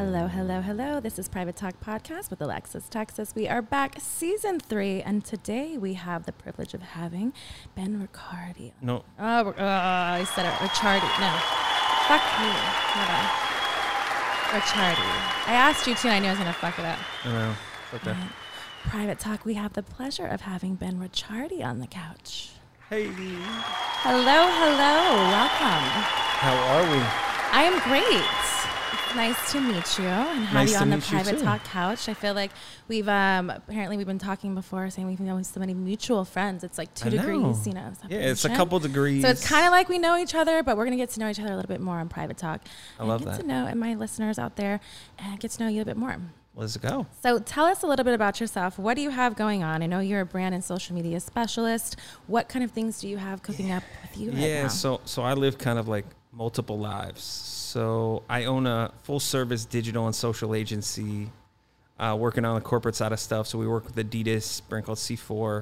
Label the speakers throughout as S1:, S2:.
S1: Hello, hello, hello. This is Private Talk Podcast with Alexis Texas. We are back, season 3, and today we have the privilege of having Ben Riccardi.
S2: No.
S1: I said it. Riccardi. No. Fuck me. Hold on. Riccardi. I asked you too, and I knew I was going to fuck it up.
S2: I know. Okay.
S1: Private Talk, we have the pleasure of having Ben Riccardi on the couch.
S2: Hey.
S1: Hello, hello. Welcome.
S2: How are we?
S1: I am great. It's nice to meet you and have
S2: Nice
S1: you
S2: to
S1: on the
S2: meet you
S1: Private
S2: too.
S1: Talk couch. I feel like we've apparently we've been talking before, saying we've known so many mutual friends. It's like 2
S2: I know.
S1: degrees,
S2: Yeah, it's a
S1: separation.
S2: couple degrees.
S1: So it's kind of like we know each other, but we're gonna get to know each other a little bit more on Private Talk.
S2: I love
S1: get
S2: that.
S1: to know, and my listeners out there, and get to know you a bit more.
S2: Let's go.
S1: So tell us a little bit about yourself. What do you have going on? I know you're a brand and social media specialist. What kind of things do you have cooking up with you right now?
S2: So I live kind of like multiple lives. So I own a full service digital and social agency, working on the corporate side of stuff. So we work with Adidas, a brand called C4.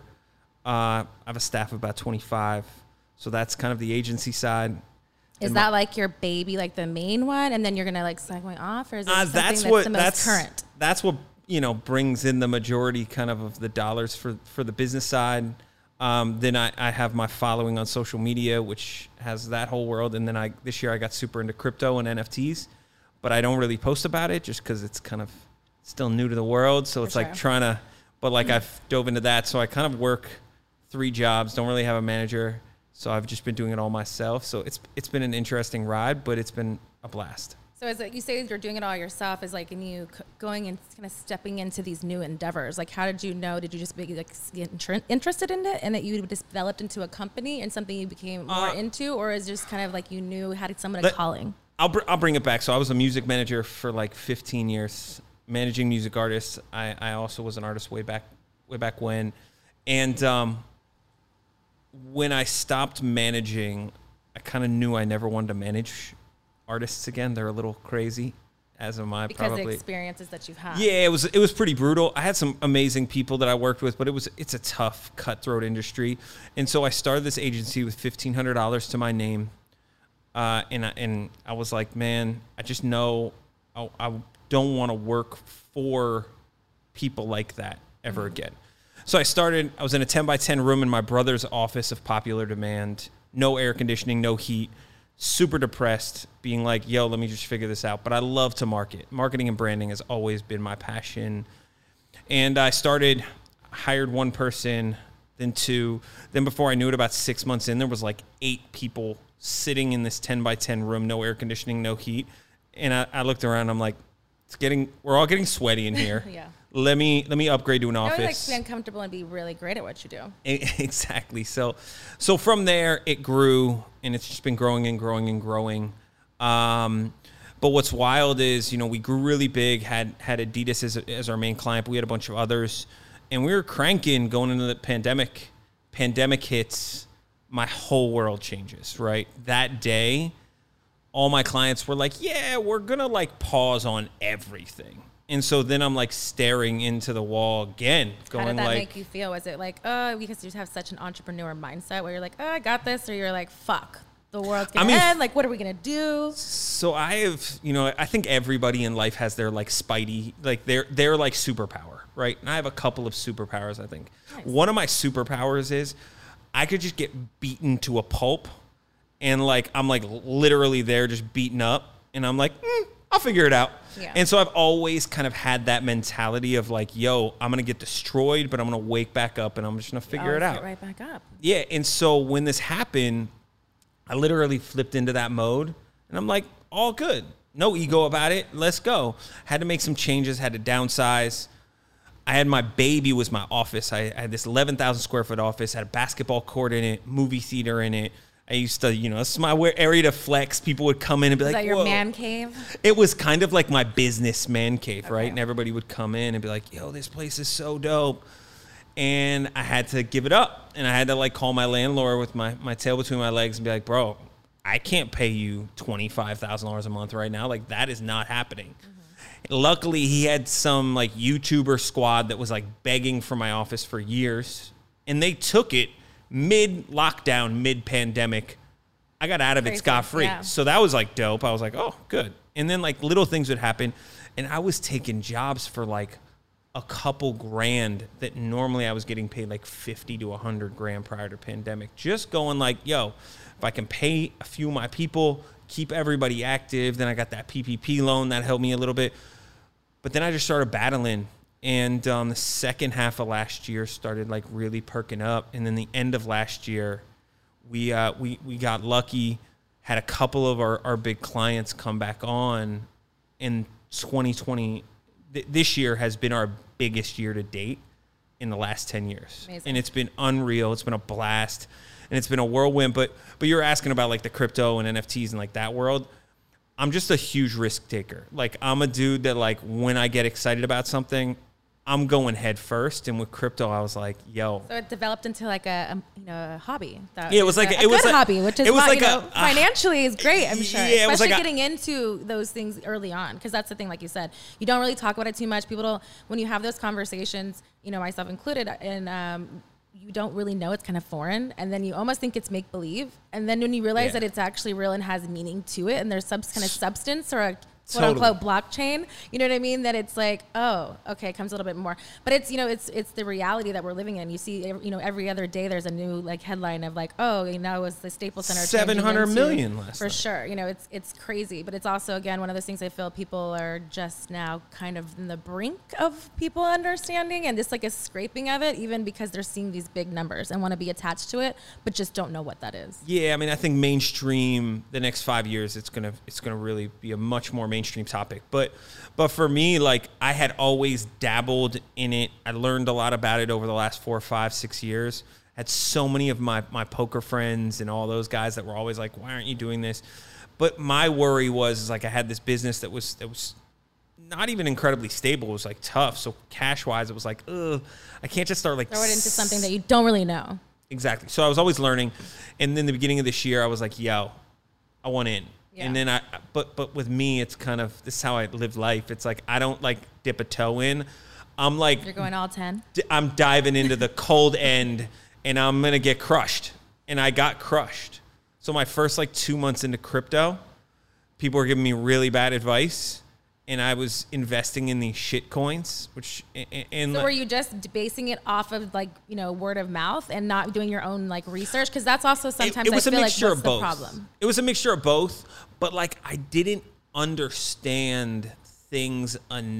S2: I have a staff of about 25. So that's kind of the agency side.
S1: Is that like your baby, like the main one, and then you're gonna like segue off, or is it something that's the most current?
S2: That's what brings in the majority kind of the dollars for the business side. Then I have my following on social media, which has that whole world. And then this year I got super into crypto and NFTs, but I don't really post about it just because it's kind of still new to the world. So it's like trying to, but like I've dove into that. So I kind of work 3 jobs, don't really have a manager. So I've just been doing it all myself. So it's been an interesting ride, but it's been a blast.
S1: So is it, you say you're doing it all yourself, is like, and you going and kind of stepping into these new endeavors? Like, how did you know? Did you just be like interested in it, and that you just developed into a company and something you became more into, or is it just kind of like you knew had someone calling?
S2: I'll bring it back. So I was a music manager for like 15 years, managing music artists. I also was an artist way back when, and when I stopped managing, I kind of knew I never wanted to manage artists again. They're a little crazy, as am I.
S1: Because
S2: probably
S1: the experiences that you've had.
S2: Yeah, it was pretty brutal. I had some amazing people that I worked with, but it's a tough, cutthroat industry. And so I started this agency with $1,500 to my name, and I was like, man, I just know I don't want to work for people like that ever again. So I was in a 10x10 room in my brother's office of Popular Demand, no air conditioning, no heat, super depressed, being like, yo, let me just figure this out. But I love to market. Marketing and branding has always been my passion. And I hired 1 person, then 2. Then before I knew it, about 6 months in, there was like 8 people sitting in this 10x10 room, no air conditioning, no heat. And I looked around, I'm like, we're all getting sweaty in here.
S1: Yeah.
S2: Let me upgrade to an office.
S1: I always like to be uncomfortable and be really great at what you do.
S2: Exactly. So from there it grew, and it's just been growing and growing and growing. But what's wild is, we grew really big, had Adidas as our main client, but we had a bunch of others, and we were cranking going into the pandemic. Pandemic hits, my whole world changes, right? That day, all my clients were like, yeah, we're going to like pause on everything. And so then I'm like staring into the wall again, going like...
S1: How did that make you feel? Was it like, because you just have such an entrepreneur mindset where you're like, I got this, or you're like, fuck, the world's going to end. Like, what are we going to do?
S2: So I have, I think everybody in life has their like spidey, like their like superpower, right? And I have a couple of superpowers, I think. Nice. One of my superpowers is I could just get beaten to a pulp, and like I'm like literally there just beaten up, and I'm like, I'll figure it out. Yeah. And so I've always kind of had that mentality of like, yo, I'm going to get destroyed, but I'm going to wake back up, and I'm just going to figure it out.
S1: Get right back up.
S2: Yeah. And so when this happened, I literally flipped into that mode, and I'm like, all good. No ego about it. Let's go. Had to make some changes, had to downsize. I had my baby was my office. I had this 11,000 square foot office, had a basketball court in it, movie theater in it. I used to, this is my area to flex. People would come in and be like,
S1: is that your
S2: whoa.
S1: Man cave?
S2: It was kind of like my business man cave, right? And everybody would come in and be like, yo, this place is so dope. And I had to give it up. And I had to like call my landlord with my tail between my legs and be like, bro, I can't pay you $25,000 a month right now. Like, that is not happening. Mm-hmm. Luckily, he had some like YouTuber squad that was like begging for my office for years. And they took it mid-lockdown, mid-pandemic. I got out of it
S1: Crazy.
S2: scot-free.
S1: Yeah.
S2: So that was like dope. I was like, oh, good. And then like little things would happen. And I was taking jobs for like a couple grand that normally I was getting paid like 50 to 100 grand prior to pandemic. Just going like, yo, if I can pay a few of my people, keep everybody active. Then I got that PPP loan that helped me a little bit. But then I just started battling. And the second half of last year started like really perking up. And then the end of last year, we got lucky, had a couple of our big clients come back on. In 2020, this year has been our biggest year to date in the last 10 years.
S1: Amazing.
S2: And it's been unreal. It's been a blast. And it's been a whirlwind. But you're asking about like the crypto and NFTs and like that world. I'm just a huge risk taker. Like I'm a dude that like when I get excited about something, I'm going head first. And with crypto, I was like, yo.
S1: So it developed into like a hobby.
S2: Yeah, it was like
S1: a good hobby, which is why,
S2: like
S1: financially is great, I'm sure.
S2: Yeah, it was
S1: especially
S2: like
S1: getting into those things early on, because that's the thing, like you said, you don't really talk about it too much. People don't, when you have those conversations, myself included, and you don't really know, it's kind of foreign, and then you almost think it's make believe, and then when you realize that it's actually real and has meaning to it, and there's some kind of substance or a quote unquote blockchain, you know what I mean? That it's like, oh, okay, it comes a little bit more. But it's, it's the reality that we're living in. You see, every other day there's a new like headline of like, oh, it was the Staples Center
S2: 700 million last
S1: for
S2: night.
S1: sure. It's crazy, but it's also again one of those things I feel people are just now kind of in the brink of people understanding, and just like a scraping of it, even because they're seeing these big numbers and want to be attached to it, but just don't know what that is.
S2: Yeah, I mean, I think mainstream the next 5 years, it's gonna really be a much more mainstream topic. But for me, like I had always dabbled in it. I learned a lot about it over the last 4, 5, 6 years. Had so many of my poker friends and all those guys that were always like, why aren't you doing this? But my worry was like I had this business that was not even incredibly stable. It was like tough. So cash wise, it was like, ugh, I can't just start like
S1: throw it into something that you don't really know.
S2: Exactly. So I was always learning. And then the beginning of this year, I was like, yo, I want in. Yeah. And then but with me, it's kind of, this is how I live life. It's like, I don't like dip a toe in. I'm like,
S1: you're going all 10.
S2: I'm diving into the cold end and I'm going to get crushed. And I got crushed. So my first like 2 months into crypto, people were giving me really bad advice. And I was investing in these shit coins,
S1: so were you just basing it off of like, word of mouth and not doing your own like research? Because that's also sometimes I feel like what's the problem.
S2: It was a mixture of both, but like I didn't understand things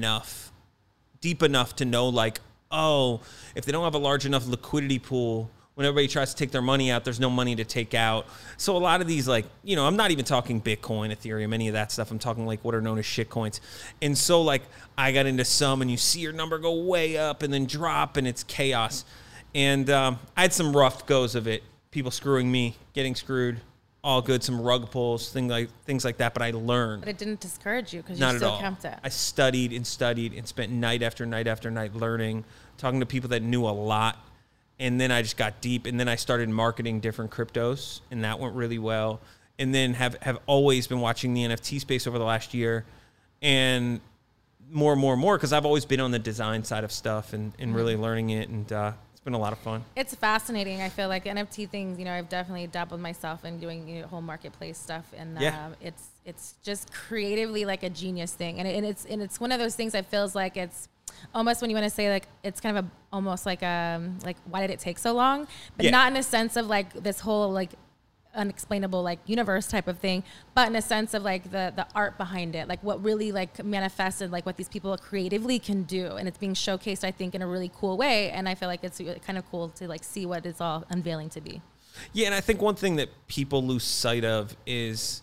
S2: deep enough to know like, oh, if they don't have a large enough liquidity pool, when everybody tries to take their money out, there's no money to take out. So a lot of these, like, I'm not even talking Bitcoin, Ethereum, any of that stuff. I'm talking like what are known as shit coins. And so like I got into some and you see your number go way up and then drop and it's chaos. And I had some rough goes of it. People screwing me, getting screwed, all good, some rug pulls, things like that. But I learned.
S1: But it didn't discourage you because you still kept it.
S2: I studied and spent night after night after night learning, talking to people that knew a lot. And then I just got deep, and then I started marketing different cryptos, and that went really well. And then have always been watching the NFT space over the last year, and more and more, because I've always been on the design side of stuff and really learning it, and it's been a lot of fun.
S1: It's fascinating. I feel like NFT things, I've definitely dabbled myself in doing whole marketplace stuff, and it's just creatively like a genius thing, and it's one of those things that feels like it's almost when you want to say like it's kind of almost like why did it take so long, but not in a sense of like this whole like unexplainable like universe type of thing, but in a sense of like the art behind it, like what really like manifested like what these people creatively can do, and it's being showcased I think in a really cool way, and I feel like it's kind of cool to like see what it's all unveiling to be.
S2: Yeah, and I think one thing that people lose sight of is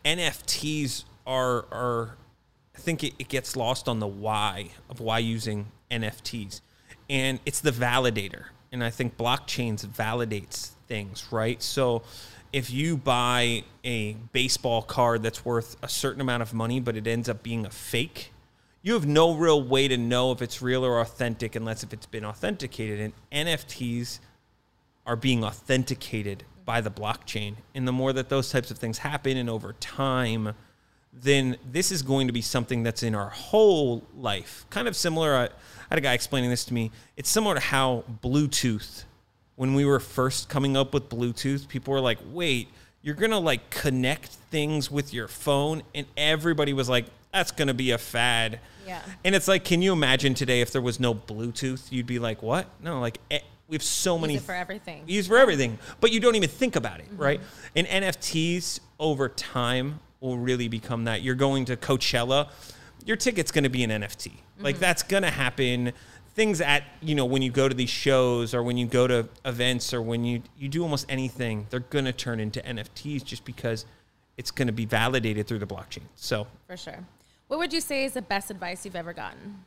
S2: NFTs are I think it gets lost on the why of why using NFTs. And it's the validator. And I think blockchains validates things, right? So if you buy a baseball card that's worth a certain amount of money, but it ends up being a fake, you have no real way to know if it's real or authentic unless if it's been authenticated. And NFTs are being authenticated by the blockchain. And the more that those types of things happen and over time, then this is going to be something that's in our whole life. Kind of similar, I had a guy explaining this to me. It's similar to how Bluetooth, when we were first coming up with Bluetooth, people were like, wait, you're going to like connect things with your phone. And everybody was like, that's going to be a fad.
S1: Yeah.
S2: And it's like, can you imagine today if there was no Bluetooth? You'd be like, what? No, like we have so many.
S1: Use it for everything.
S2: Use for everything. But you don't even think about it, right? And NFTs over time will really become that. You're going to Coachella, your ticket's going to be an NFT. Like that's going to happen. Things at, you know, when you go to these shows or when you go to events or when you do almost anything, they're going to turn into NFTs just because it's going to be validated through the blockchain. So
S1: for sure. What would you say is the best advice you've ever gotten?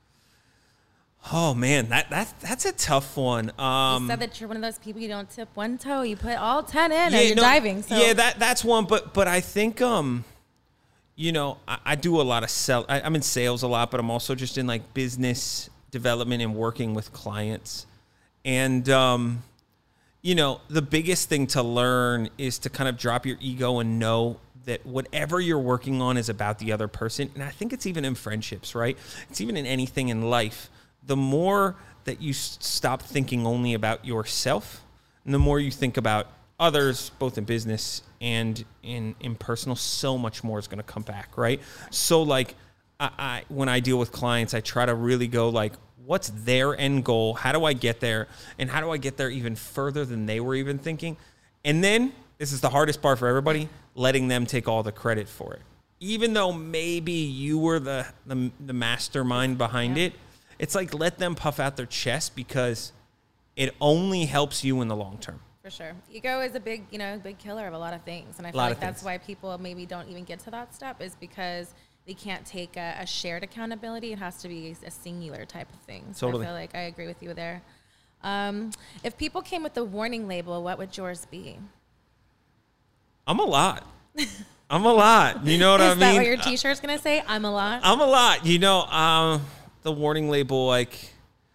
S2: Oh man, that's a tough one.
S1: You said that you're one of those people, you don't tip one toe, you put all 10 in, and you're diving. So.
S2: Yeah, that's one. But I think you know, I do a lot of I'm in sales a lot, but I'm also just in like business development and working with clients. And you know, the biggest thing to learn is to kind of drop your ego and know that whatever you're working on is about the other person. And I think it's even in friendships, right? It's even in anything in life. The more that you stop thinking only about yourself, and the more you think about others, both in business and in personal, so much more is going to come back, right? So like I when I deal with clients, I try to really go like, what's their end goal? How do I get there? And how do I get there even further than they were even thinking? And then, this is the hardest part for everybody, letting them take all the credit for it. Even though maybe you were the mastermind behind it, it's like let them puff out their chest because it only helps you in the long term.
S1: For sure. Ego is a big killer of a lot of things. And I feel like that's why people maybe don't even get to that step, is because they can't take a shared accountability. It has to be a singular type of thing. So totally. I feel like I agree with you there. If people came with the warning label, what would yours be? I'm a lot.
S2: I'm a lot. You know what I mean?
S1: Is that what your t-shirt's going to say? I'm a lot?
S2: I'm a lot. You know, the warning label, like,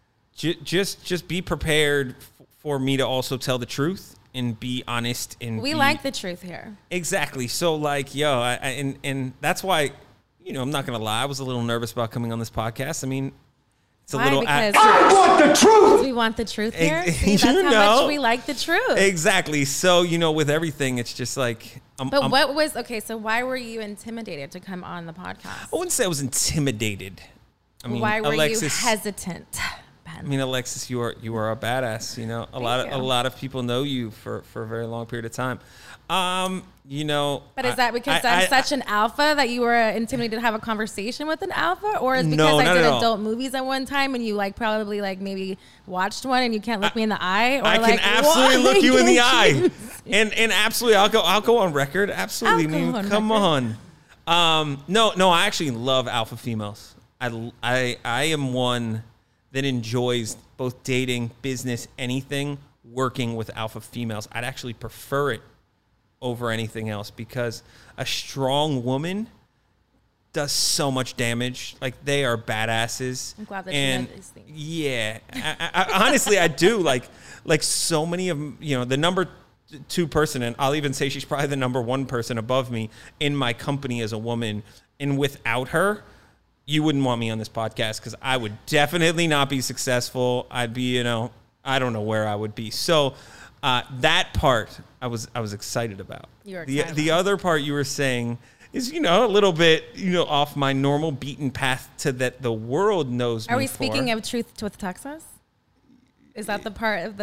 S2: just be prepared for me to also tell the truth and be honest. And
S1: we like the truth here.
S2: Exactly. So, like, and that's why, you know, I'm not going to lie. I was a little nervous about coming on this podcast. I mean, it's a little.
S1: Because
S3: I want the truth.
S1: We want the truth here. See, that's how much we like the truth.
S2: Exactly. So, you know, with everything, it's just like.
S1: So why were you intimidated to come on the podcast?
S2: I wouldn't say I was intimidated. I mean,
S1: why were you hesitant, Ben?
S2: I mean, Alexis, you are a badass. You know, a lot of people know you for a very long period of time. You know,
S1: but is that because I'm such an alpha that you were intimidated to have a conversation with an alpha, or is it because I did adult movies at one time and you like probably like maybe watched one and you can't look me in the eye? Or I
S2: can absolutely look you in the eye, and absolutely I'll go on record. Absolutely, come on. No, I actually love alpha females. I am one that enjoys both dating, business, anything, working with alpha females. I'd actually prefer it over anything else because a strong woman does so much damage. Like, they are badasses.
S1: I'm glad that you know these things.
S2: Yeah. I honestly, I do. Like so many of them, you know, the number 2 person, and I'll even say she's probably the number 1 person above me in my company as a woman. And without her, you wouldn't want me on this podcast because I would definitely not be successful. I'd be, you know, I don't know where I would be. So that part I was excited about.
S1: You were excited.
S2: The other part you were saying is, you know, a little bit, you know, off my normal beaten path to that the world knows me.
S1: Are we speaking of Truth with Texas? Is that the part of the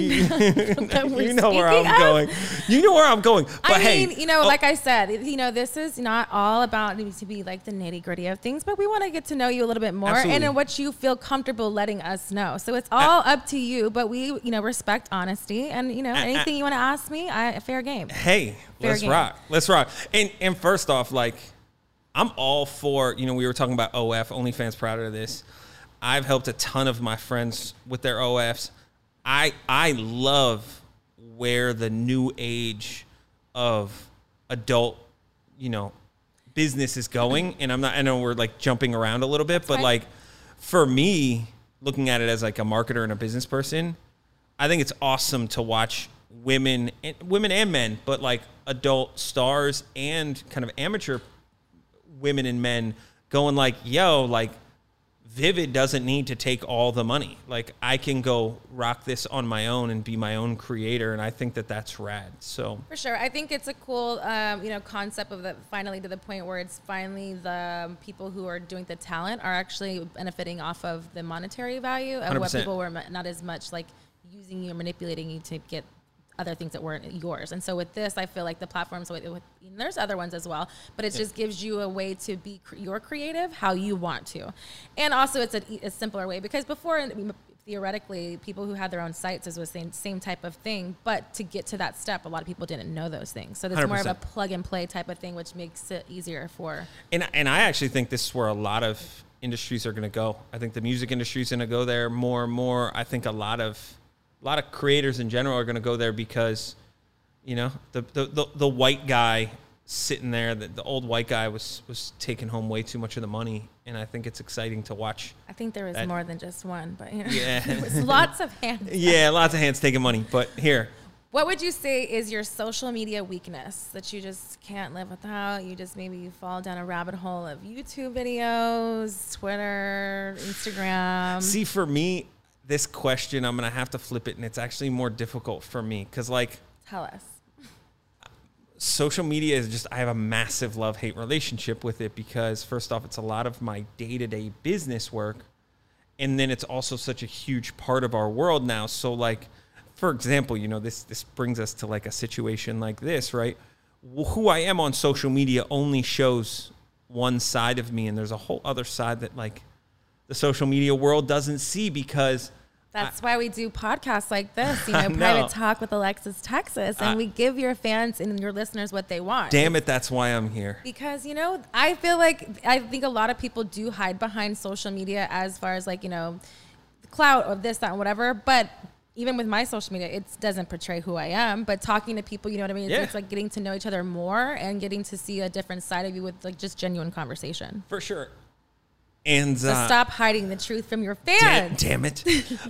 S2: you know where I'm going. You know where I'm going. But
S1: I mean, you know, like I said, you know, this is not all about to be like the nitty gritty of things, but we want to get to know you a little bit more. Absolutely. And in what you feel comfortable letting us know. So it's all up to you, but we, you know, respect honesty, and, you know, anything you want to ask me, fair game.
S2: Hey, let's rock. Let's rock. And first off, like, I'm all for, you know, we were talking about OF, OnlyFans Prouder of this. I've helped a ton of my friends with their OFs. I love where the new age of adult, you know, business is going. And I know we're like jumping around a little bit, but like for me, looking at it as like a marketer and a business person, I think it's awesome to watch women and men, but like adult stars and kind of amateur women and men going like, yo, like, Vivid doesn't need to take all the money. Like, I can go rock this on my own and be my own creator, and I think that that's rad. So
S1: for sure, I think it's a cool, concept of that. Finally, to the point where it's finally the people who are doing the talent are actually benefiting off of the monetary value, and
S2: 100%.
S1: what people were not as much like using you or manipulating you to get other things that weren't yours. And so with this, I feel like the platforms, there's other ones as well, but it just gives you a way to be your creative how you want to. And also it's a simpler way, because before, theoretically, people who had their own sites, was the same type of thing, but to get to that step, a lot of people didn't know those things. So it's
S2: 100%.
S1: more of a plug and play type of thing, which makes it easier for.
S2: And I actually think this is where a lot of industries are going to go. I think the music industry is going to go there more and more. I think a lot of creators in general are going to go there because, the white guy sitting there, the old white guy was taking home way too much of the money. And I think it's exciting to watch.
S1: I think there was more than just one, but
S2: yeah,
S1: it was lots of hands.
S2: Yeah, lots of hands taking money. But here,
S1: what would you say is your social media weakness that you just can't live without? You just maybe fall down a rabbit hole of YouTube videos, Twitter, Instagram.
S2: See, for me, this question, I'm going to have to flip it, and it's actually more difficult for me because,
S1: tell us.
S2: Social media is just, I have a massive love-hate relationship with it because, first off, it's a lot of my day-to-day business work, and then it's also such a huge part of our world now. So, for example, this brings us to, a situation like this, right? Who I am on social media only shows one side of me, and there's a whole other side that, the social media world doesn't see because...
S1: That's why we do podcasts like this, Private Talk with Alexis Texas, and we give your fans and your listeners what they want.
S2: Damn it, that's why I'm here.
S1: Because, I think a lot of people do hide behind social media as far as the clout of this, that, and whatever, but even with my social media, it doesn't portray who I am, but talking to people, you know what I mean?
S2: Yeah.
S1: It's like getting to know each other more and getting to see a different side of you with just genuine conversation.
S2: For sure. And
S1: so stop hiding the truth from your fans.
S2: Damn it.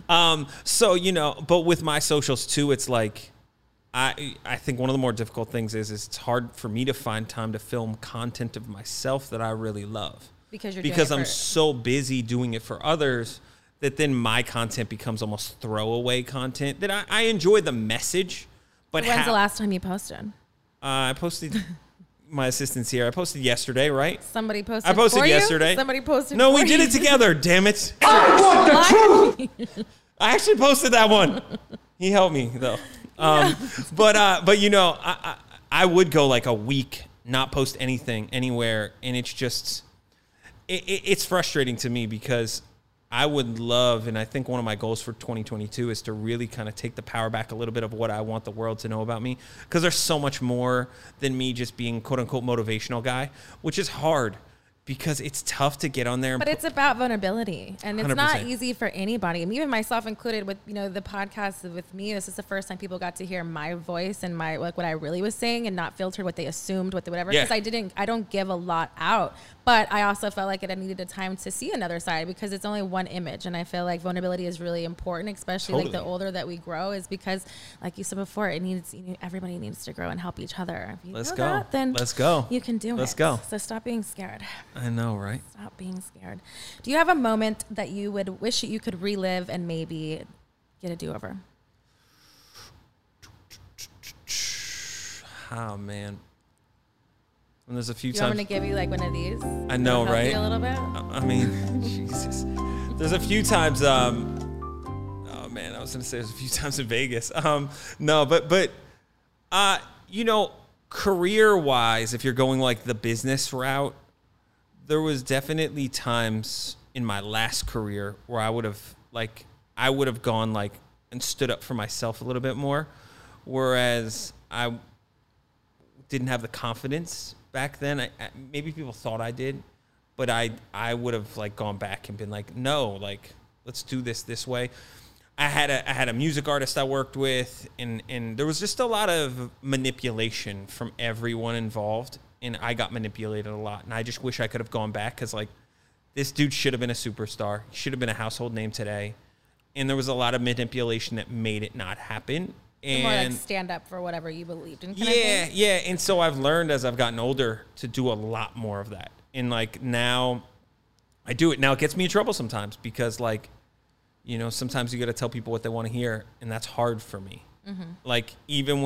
S2: But with my socials too, it's I think one of the more difficult things is it's hard for me to find time to film content of myself that I really love.
S1: Because
S2: I'm so busy doing it for others that then my content becomes almost throwaway content that I enjoy the message. But
S1: when's the last time you posted?
S2: I posted... My assistant's here. I posted yesterday, right?
S1: Somebody posted.
S2: I posted
S1: for
S2: yesterday.
S1: You? Somebody posted.
S2: No,
S1: for
S2: we did
S1: you.
S2: it together. Damn it! I want the truth. I actually posted that one. He helped me though. But I would go a week not post anything anywhere, and it's just it's frustrating to me because I would love, and I think one of my goals for 2022 is to really kind of take the power back a little bit of what I want the world to know about me. Because there's so much more than me just being quote unquote motivational guy, which is hard because it's tough to get on there. And
S1: but it's about vulnerability, and it's
S2: 100%.
S1: not easy for anybody. I mean, even myself included with, the podcast with me, this is the first time people got to hear my voice and my, what I really was saying and not filtered what they assumed, whatever.
S2: Yeah.
S1: Because I don't give a lot out, but I also felt like I needed a time to see another side because it's only one image. And I feel like vulnerability is really important, especially
S2: Totally.
S1: the older that we grow, is because like you said before, everybody needs to grow and help each other. If you
S2: Let's
S1: know
S2: go.
S1: that, then
S2: Let's go.
S1: you can do it.
S2: Let's go.
S1: So stop being scared.
S2: I know, right?
S1: Stop being scared. Do you have a moment that you would wish you could relive and maybe get a do-over?
S2: Oh, man. And there's a few
S1: Do you
S2: times.
S1: want me to give you one of these?
S2: I know,
S1: Help
S2: right?
S1: you a little bit?
S2: I mean, Jesus. There's a few times. Oh man, I was gonna say there's a few times in Vegas. No, but career-wise, if you're going the business route, there was definitely times in my last career where I would have gone and stood up for myself a little bit more, whereas I didn't have the confidence back then. Maybe people thought I did, but I would have gone back and been no, let's do this way. I had a music artist I worked with, and there was just a lot of manipulation from everyone involved, and I got manipulated a lot. And I just wish I could have gone back because this dude should have been a superstar. He should have been a household name today. And there was a lot of manipulation that made it not happen. And
S1: more stand up for whatever you believed in.
S2: Yeah. And so I've learned as I've gotten older to do a lot more of that. And now I do it. Now it gets me in trouble sometimes because like, you know, sometimes you got to tell people what they want to hear, and that's hard for me. Like even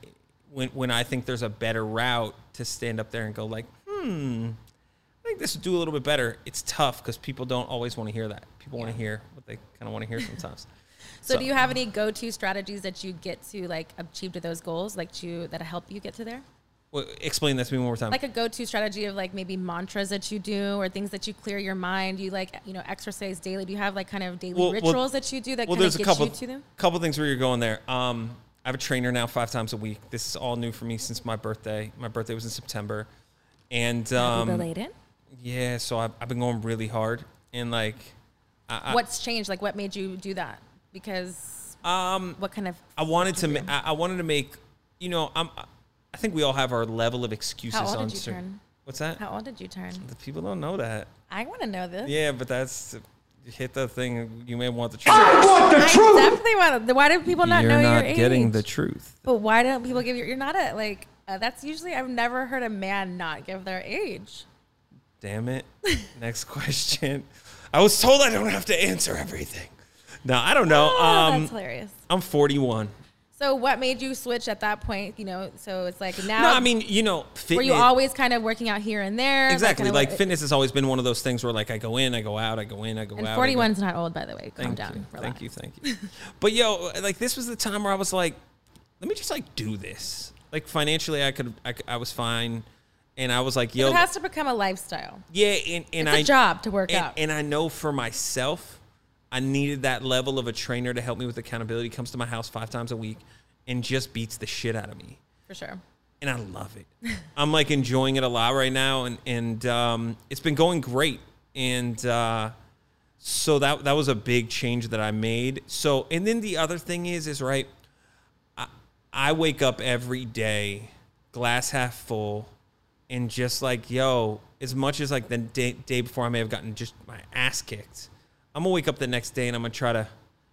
S2: when I think there's a better route to stand up there and go like, I think this would do a little bit better. It's tough because people don't always want to hear that. People want to hear what they kind of want to hear sometimes.
S1: So do you have any go-to strategies that you get to like achieve to those goals, like that help you get to there?
S2: Well, explain that to me one more time.
S1: Like a go-to strategy of like maybe mantras that you do or things that you clear your mind. You like, you know, exercise daily. Do you have like kind of daily rituals that you do that kind of get you to them?
S2: Couple things where you're going there. I have a trainer now 5 times a week. This is all new for me since my birthday. My birthday was in September. And
S1: Happy belated.
S2: Yeah, so I've been going really hard. And like
S1: what's changed? Like what made you do that? Because what kind of
S2: I wanted to make, you know, I think we all have our level of excuses.
S1: How old did you turn?
S2: What's that?
S1: How old did you turn?
S2: The people don't know that.
S1: I want to know this.
S2: Yeah, but that's hit the thing. You may want the truth.
S3: I want the truth.
S1: I definitely want to. Why do people not know your age?
S2: You're not getting the truth.
S1: But why don't people give you? You're not a like. That's usually I've never heard a man not give their age.
S2: Damn it. Next question. I was told I don't have to answer everything. No, I don't know.
S1: That's hilarious.
S2: I'm 41.
S1: So what made you switch at that point? You know, so it's like now.
S2: No, I mean, you know, fitness.
S1: Were you always kind of working out here and there?
S2: Exactly. Like fitness has always been one of those things where like I go in, I go out, I go in, I go out.
S1: And 41's not old, by the way. Calm
S2: Thank
S1: down.
S2: you.
S1: Relax.
S2: Thank you. But yo, like this was the time where I was like, let me just like do this. Like financially, I was fine. And I was like, yo.
S1: It has to become a lifestyle.
S2: Yeah. And
S1: it's a job to work out.
S2: And I know for myself, I needed that level of a trainer to help me with accountability. Comes to my house 5 times a week and just beats the shit out of me.
S1: For sure.
S2: And I love it. I'm like enjoying it a lot right now. And it's been going great. And so that was a big change that I made. So, and then the other thing is right, I wake up every day, glass half full, and just like, yo, as much as like the day before I may have gotten just my ass kicked, I'm gonna wake up the next day and I'm trying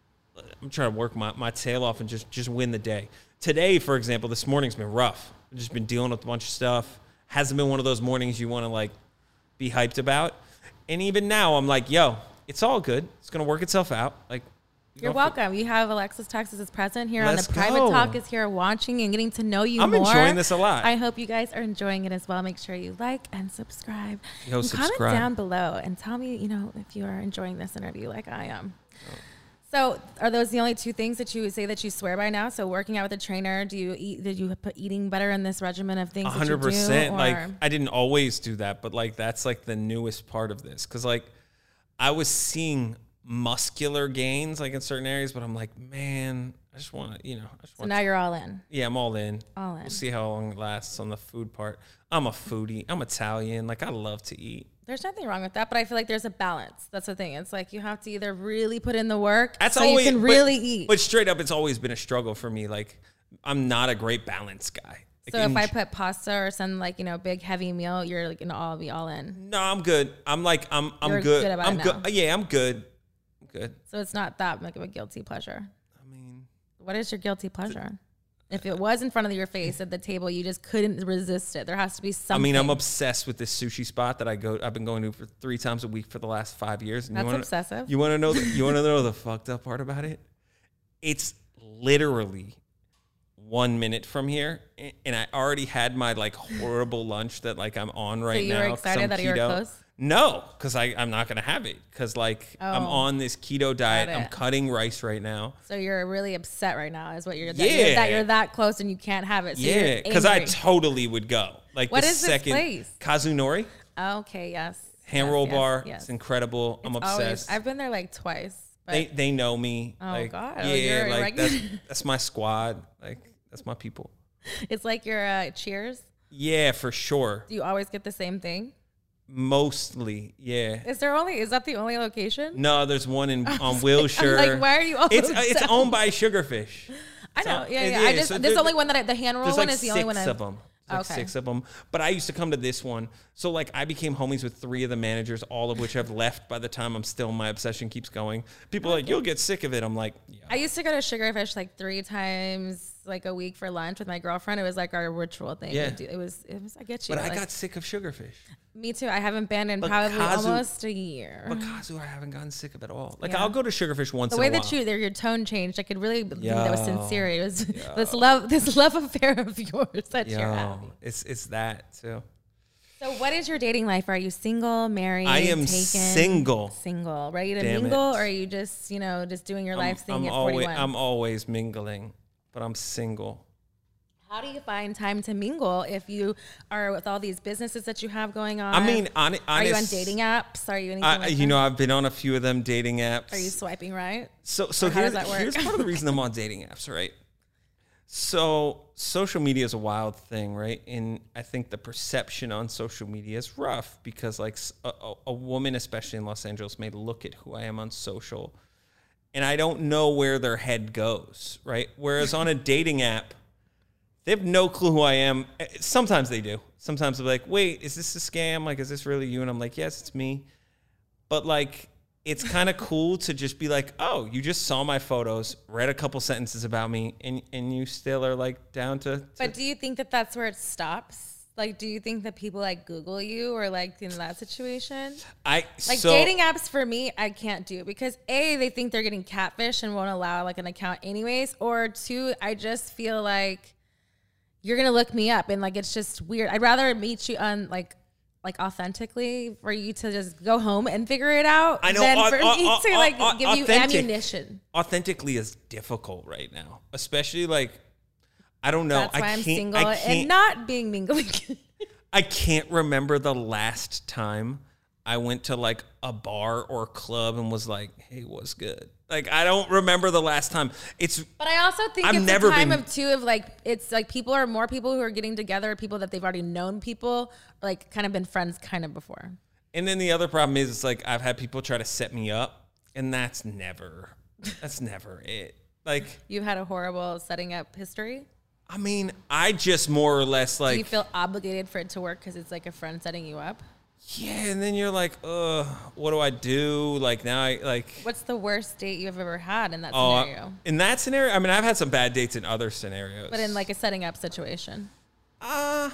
S2: to work my tail off and just win the day. Today, for example, this morning's been rough. I've just been dealing with a bunch of stuff. Hasn't been one of those mornings you want to like be hyped about. And even now, I'm like, yo, it's all good. It's gonna work itself out. Like,
S1: you're welcome. You have Alexis Texas is present here on the Private Talk is here watching and getting to know you more.
S2: I'm enjoying this a lot.
S1: I hope you guys are enjoying it as well. Make sure you like and subscribe.
S2: Subscribe.
S1: Comment down below and tell me, you know, if you are enjoying this interview like I am. Oh. So are those the only 2 things that you would say that you swear by now? So working out with a trainer, did you put eating better in this regimen of things 100%. That you do?
S2: Like I didn't always do that, but like that's like the newest part of this. Cause like I was seeing muscular gains like in certain areas, but I'm like, man, I just want to, you know.
S1: So now you're all in.
S2: Yeah, I'm all in.
S1: All in.
S2: We'll see how long it lasts on the food part. I'm a foodie. I'm Italian. Like I love to eat.
S1: There's nothing wrong with that, but I feel like there's a balance. That's the thing. It's like you have to either really put in the work
S2: That's
S1: so
S2: always,
S1: you can really eat.
S2: But straight up, it's always been a struggle for me. Like I'm not a great balance guy. Like,
S1: so if I put pasta or some like, you know, big heavy meal, you're like gonna be all in.
S2: No, I'm good. I'm like I'm
S1: You're
S2: good.
S1: About
S2: I'm
S1: it
S2: good.
S1: Now.
S2: Yeah, I'm good. Good.
S1: So it's not that like of a guilty pleasure.
S2: I mean,
S1: what is your guilty pleasure? If it was in front of your face at the table, you just couldn't resist it. There has to be something.
S2: I mean, I'm obsessed with this sushi spot that I've been going to for 3 times a week for the last 5 years. And
S1: that's obsessive.
S2: You want to know? You want to know the fucked up part about it? It's literally 1 minute from here, and I already had my like horrible lunch that like I'm on right now.
S1: So you were excited that you were close?
S2: No, because I'm not going to have it because like I'm on this keto diet. I'm cutting rice right now.
S1: So you're really upset right now is what you're
S2: that
S1: you're that close and you can't have it. So
S2: yeah, because I totally would go. Like
S1: what
S2: the
S1: is
S2: second,
S1: this place?
S2: Kazunori.
S1: Okay, yes.
S2: Hand roll bar. Yes. It's incredible. I'm obsessed.
S1: I've been there like twice.
S2: They know me.
S1: Oh
S2: like,
S1: God.
S2: Yeah, like that's my squad. Like that's my people.
S1: It's like your Cheers.
S2: Yeah, for sure.
S1: Do you always get the same thing?
S2: Mostly, yeah.
S1: Is that the only location?
S2: No, there's one on Wilshire.
S1: Like, why are you all
S2: It's owned by Sugarfish.
S1: I know. Yeah. This is the only one that the hand roll one is the only one.
S2: There's like 6 of them. Like 6 of them. But I used to come to this one. So like I became homies with 3 of the managers, all of which have left by the time I'm still, my obsession keeps going. People are like, you'll get sick of it. I'm like, yeah.
S1: I used to go to Sugarfish like 3 times like a week for lunch with my girlfriend. It was like our ritual thing.
S2: Yeah.
S1: It was. I get you.
S2: But
S1: like,
S2: I got sick of sugarfish.
S1: Me too. I haven't been in
S2: But
S1: probably
S2: Kazu-
S1: almost a year.
S2: But Kazu, I haven't gotten sick of it at all. Like
S1: Yeah.
S2: I'll go to Sugarfish once
S1: The
S2: in
S1: way
S2: a while.
S1: that your tone changed, I could really believe that was
S2: Yo.
S1: sincere. It was this love affair of yours that you're
S2: Yo,
S1: having.
S2: it's that too.
S1: So what is your dating life? Are you single, married,
S2: I am
S1: taken?
S2: single.
S1: Single, ready to
S2: Damn
S1: mingle,
S2: it.
S1: or are you just just doing your life thing at
S2: always,
S1: 41?
S2: I'm always mingling, but I'm single.
S1: How do you find time to mingle if you are with all these businesses that you have going on?
S2: I mean, honest,
S1: are you on dating apps? Are you anything like
S2: you
S1: that?
S2: know, I've been on a few of them dating apps.
S1: Are you swiping right?
S2: So
S1: Or how does that work?
S2: here's part of the reason I'm on dating apps, right? So social media is a wild thing, right? And I think the perception on social media is rough because like a woman, especially in Los Angeles, may look at who I am on social and I don't know where their head goes, right? Whereas on a dating app, they have no clue who I am. Sometimes they do. Sometimes they're like, wait, is this a scam? Like, is this really you? And I'm like, yes, it's me. But like, it's kind of cool to just be like, oh, you just saw my photos, read a couple sentences about me, and you still are like down to.
S1: But do you think that that's where it stops? Like, do you think that people like Google you or like in that situation? Dating apps for me, I can't do because A, they think they're getting catfish and won't allow like an account anyways. Or two, I just feel like you're going to look me up and like, it's just weird. I'd rather meet you on like authentically for you to just go home and figure it out.
S2: I know.
S1: Than for me to like give you ammunition.
S2: Authentically is difficult right now, especially like, I don't know.
S1: That's why I'm single
S2: I can't,
S1: and not being mingling.
S2: I can't remember the last time I went to like a bar or a club and was like, hey, what's good? Like, I don't remember the last time.
S1: But I also think it's a time of like, it's like more people who are getting together, people that they've already known people, like kind of been friends kind of before.
S2: And then the other problem is it's like, I've had people try to set me up and that's never it. Like,
S1: you've had a horrible setting up history.
S2: I mean, I just more or less like.
S1: Do you feel obligated for it to work because it's like a friend setting you up?
S2: Yeah, and then you're like, what do I do? Like now I like.
S1: What's the worst date you've ever had in that scenario?
S2: In that scenario, I mean, I've had some bad dates in other scenarios.
S1: But in like a setting up situation.
S2: I've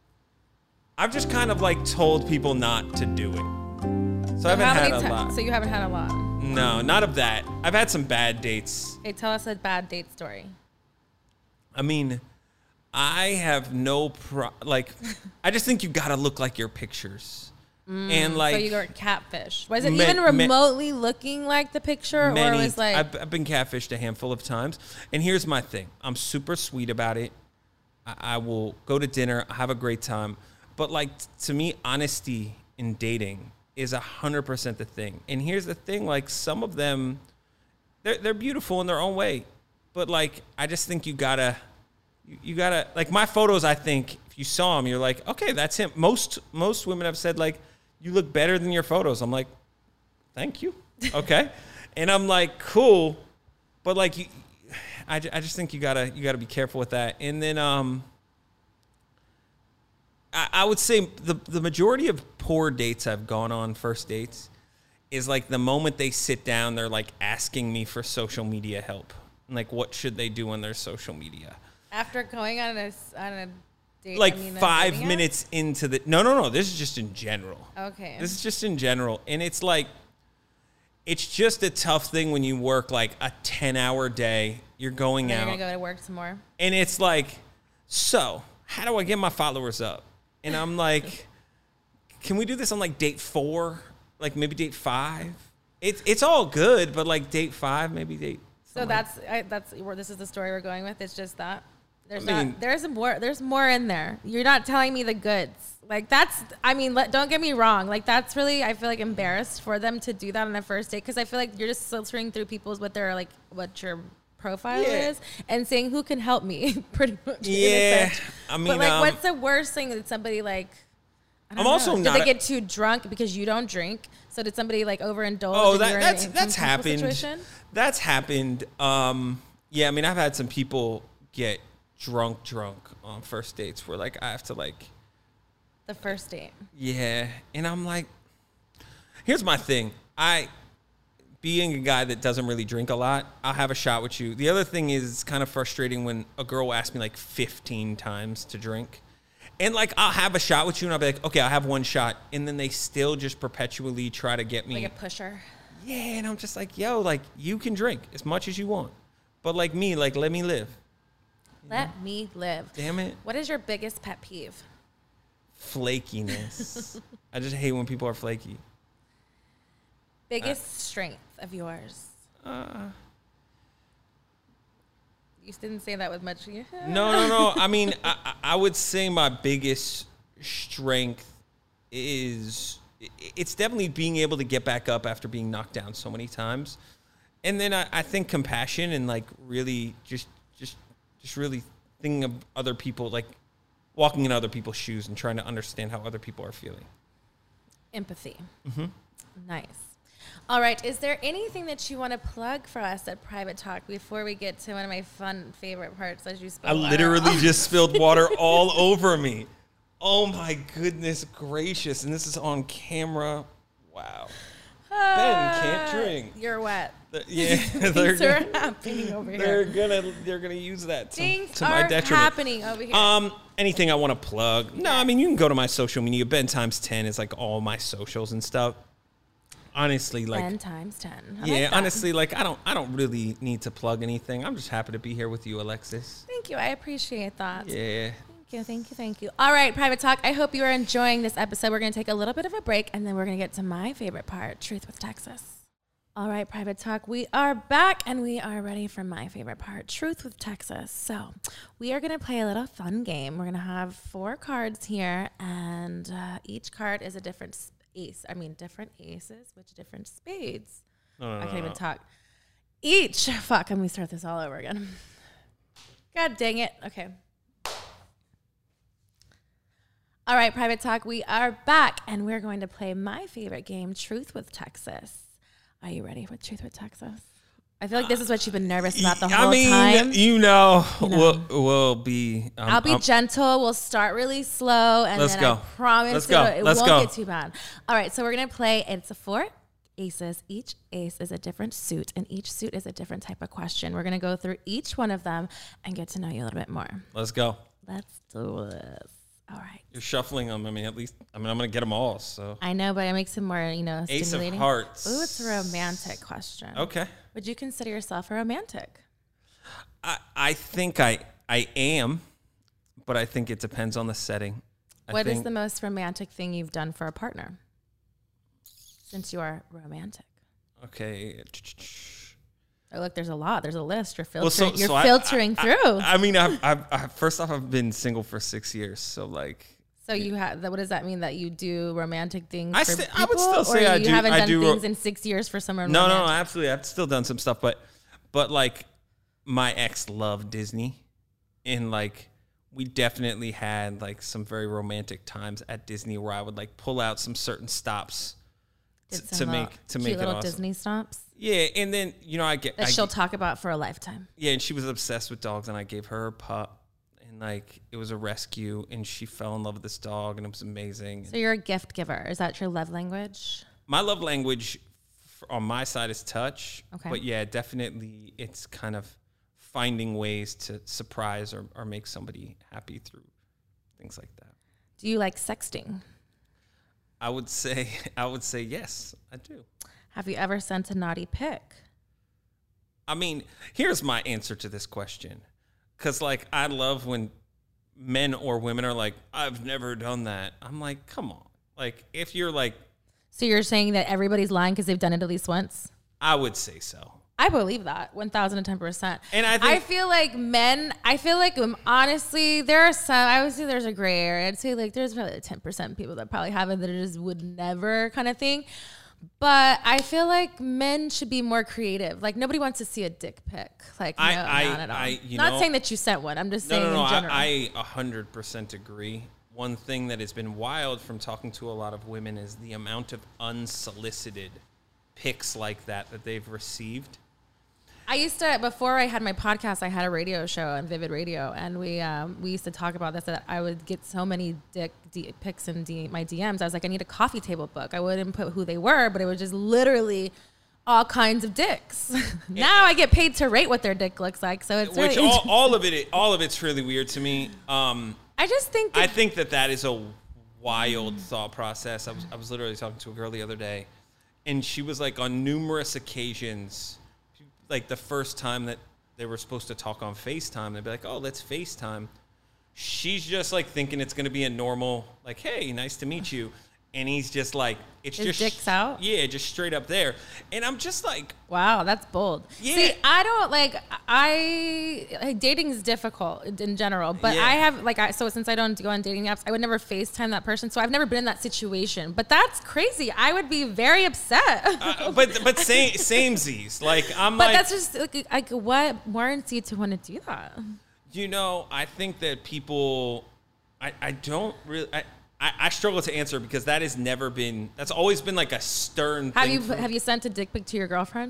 S2: just kind of like told people not to do it. So I haven't had a lot.
S1: So you haven't had a lot?
S2: No, not of that. I've had some bad dates.
S1: Okay, tell us a bad date story.
S2: I mean, I have no I just think you gotta look like your pictures. And like,
S1: so you got catfish. Was it even remotely looking like the picture, or was like?
S2: I've been catfished a handful of times. And here's my thing: I'm super sweet about it. I will go to dinner, have a great time. But like to me, honesty in dating is 100% the thing. And here's the thing: like some of them, they're beautiful in their own way, but like I just think you gotta like my photos. I think if you saw them, you're like, okay, that's him. Most women have said like, you look better than your photos. I'm like, thank you. Okay. And I'm like, cool. But like, I just think you gotta be careful with that. And then, I would say the majority of poor dates I've gone on, first dates, is like the moment they sit down, they're like asking me for social media help. And like, what should they do on their social media? After
S1: going on a date,
S2: like 5 minutes into the no, this is just in general.
S1: Okay.
S2: This is just in general. And it's like, it's just a tough thing when you work like a 10-hour day. You're going out.
S1: You're going to go to work some more.
S2: And it's like, so how do I get my followers up? And I'm like, can we do this on like date 4? Like maybe date 5? It's all good, but like date 5, maybe date.
S1: So that's where this is the story we're going with. It's just that. There's more in there. You're not telling me the goods. Like don't get me wrong. Like that's really, I feel like embarrassed for them to do that on a first date. Cause I feel like you're just filtering through what your profile is and saying who can help me pretty much.
S2: Yeah. I mean,
S1: but like, what's the worst thing that somebody like, did they get too drunk because you don't drink? So did somebody like overindulge?
S2: Oh, that's happened. Situation? That's happened. Yeah. I mean, I've had some people get drunk on first dates where like I have to like
S1: the first date.
S2: Yeah. And I'm like, here's my thing. being a guy that doesn't really drink a lot, I'll have a shot with you. The other thing is it's kind of frustrating when a girl will ask me like 15 times to drink. And like I'll have a shot with you and I'll be like, okay, I'll have one shot. And then they still just perpetually try to get me.
S1: Like a pusher.
S2: Yeah, and I'm just like, yo, like you can drink as much as you want. But like me, like let me live.
S1: Let me live.
S2: Damn it.
S1: What is your biggest pet peeve?
S2: Flakiness. I just hate when people are flaky.
S1: Biggest strength of yours? You didn't say that with much.
S2: No. I mean, I would say my biggest strength is it's definitely being able to get back up after being knocked down so many times. And then I think compassion and like really just really thinking of other people, like walking in other people's shoes and trying to understand how other people are feeling.
S1: Empathy. Mm-hmm. Nice. All right. Is there anything that you want to plug for us at Private Talk before we get to one of my fun favorite parts as you spill
S2: I
S1: water
S2: literally just spilled water all over me. Oh my goodness gracious. And this is on camera. Wow. Ben can't drink.
S1: You're wet.
S2: Yeah,
S1: Things are happening over here.
S2: They're gonna use that
S1: Things
S2: to my
S1: are
S2: detriment.
S1: happening over here.
S2: Anything I want to plug? No, I mean you can go to my social media. Ben times 10 is like all my socials and stuff. Honestly, like
S1: 10 times 10.
S2: Honestly, like I don't really need to plug anything. I'm just happy to be here with you, Alexis.
S1: Thank you. I appreciate that.
S2: Yeah.
S1: Thank you. All right, Private Talk. I hope you are enjoying this episode. We're going to take a little bit of a break, and then we're going to get to my favorite part, Truth with Texas. All right, Private Talk. We are back, and we are ready for my favorite part, Truth with Texas. So we are going to play a little fun game. We're going to have 4 cards here, and each card is a different different aces, which different spades. I can't even talk. Let me start this all over again. God dang it. Okay. All right, Private Talk, we are back, and we're going to play my favorite game, Truth with Texas. Are you ready with Truth with Texas? I feel like this is what you've been nervous about the whole time.
S2: We'll be...
S1: I'll be gentle. We'll start really slow, and then I promise it won't get too bad. All right, so we're going to play. It's 4 aces. Each ace is a different suit, and each suit is a different type of question. We're going to go through each one of them and get to know you a little bit more.
S2: Let's go.
S1: Let's do this. All right.
S2: You're shuffling them. I'm going to get them all. So
S1: I know, but it makes it more,
S2: Ace
S1: stimulating.
S2: of Hearts.
S1: Ooh, it's a romantic question.
S2: Okay.
S1: Would you consider yourself a romantic?
S2: I think I am, but I think it depends on the setting.
S1: What is the most romantic thing you've done for a partner? Since you are romantic.
S2: Okay.
S1: Oh, look, there's a lot. There's a list. You're filtering. You're filtering through.
S2: I mean, first off, I've been single for 6 years, so like.
S1: So you have. What does that mean? That you do romantic things for people?
S2: I would still say I do.
S1: You haven't done things in 6 years for someone.
S2: No, absolutely. I've still done some stuff, but like, my ex loved Disney, and like, we definitely had like some very romantic times at Disney where I would like pull out some certain stops to make it awesome.
S1: Disney stops.
S2: Yeah, and then
S1: she'll talk about for a lifetime.
S2: Yeah, and she was obsessed with dogs, and I gave her a pup, and like it was a rescue, and she fell in love with this dog, and it was amazing.
S1: So you're a gift giver. Is that your love language?
S2: My love language on my side is touch.
S1: Okay.
S2: But yeah, definitely it's kind of finding ways to surprise or make somebody happy through things like that.
S1: Do you like sexting?
S2: I would say yes, I do.
S1: Have you ever sent a naughty pic?
S2: I mean, here's my answer to this question. Because, like, I love when men or women are like, I've never done that. I'm like, come on. Like, if you're like...
S1: So you're saying that everybody's lying because they've done it at least once?
S2: I would say so.
S1: I believe that 1,010%.
S2: And
S1: I feel like men, honestly, there are some, I would say there's a gray area. I'd say like there's probably 10% people that probably have it that just would never kind of thing. But I feel like men should be more creative. Like nobody wants to see a dick pic. Like not at all. Not saying that you sent one. I'm just saying in general.
S2: I 100% agree. One thing that has been wild from talking to a lot of women is the amount of unsolicited pics like that they've received.
S1: I used to, before I had my podcast, I had a radio show on Vivid Radio, and we used to talk about this, that I would get so many dick pics in my DMs. I was like, I need a coffee table book. I wouldn't put who they were, but it was just literally all kinds of dicks. Now I get paid to rate what their dick looks like. So it's
S2: which
S1: really
S2: all of it's really weird to me.
S1: I just think
S2: I think that is a wild thought process. I was literally talking to a girl the other day, and she was like, on numerous occasions, like the first time that they were supposed to talk on FaceTime, they'd be like, oh, let's FaceTime. She's just like thinking it's going to be a normal, like, hey, nice to meet you. And he's just like, it's
S1: his
S2: just
S1: dick's out.
S2: Yeah, just straight up there. And I'm just like,
S1: wow, that's bold.
S2: Yeah.
S1: See, I don't like dating is difficult in general, but
S2: Yeah.
S1: I have so since I don't go on dating apps, I would never FaceTime that person. So I've never been in that situation. But that's crazy. I would be very upset.
S2: but same Z's. Like I'm
S1: but
S2: like,
S1: that's just like what warrants you to want to do that?
S2: you know, I think that people, I don't really. I struggle to answer because that's always been like a stern thing.
S1: Have you sent a dick pic to your girlfriend?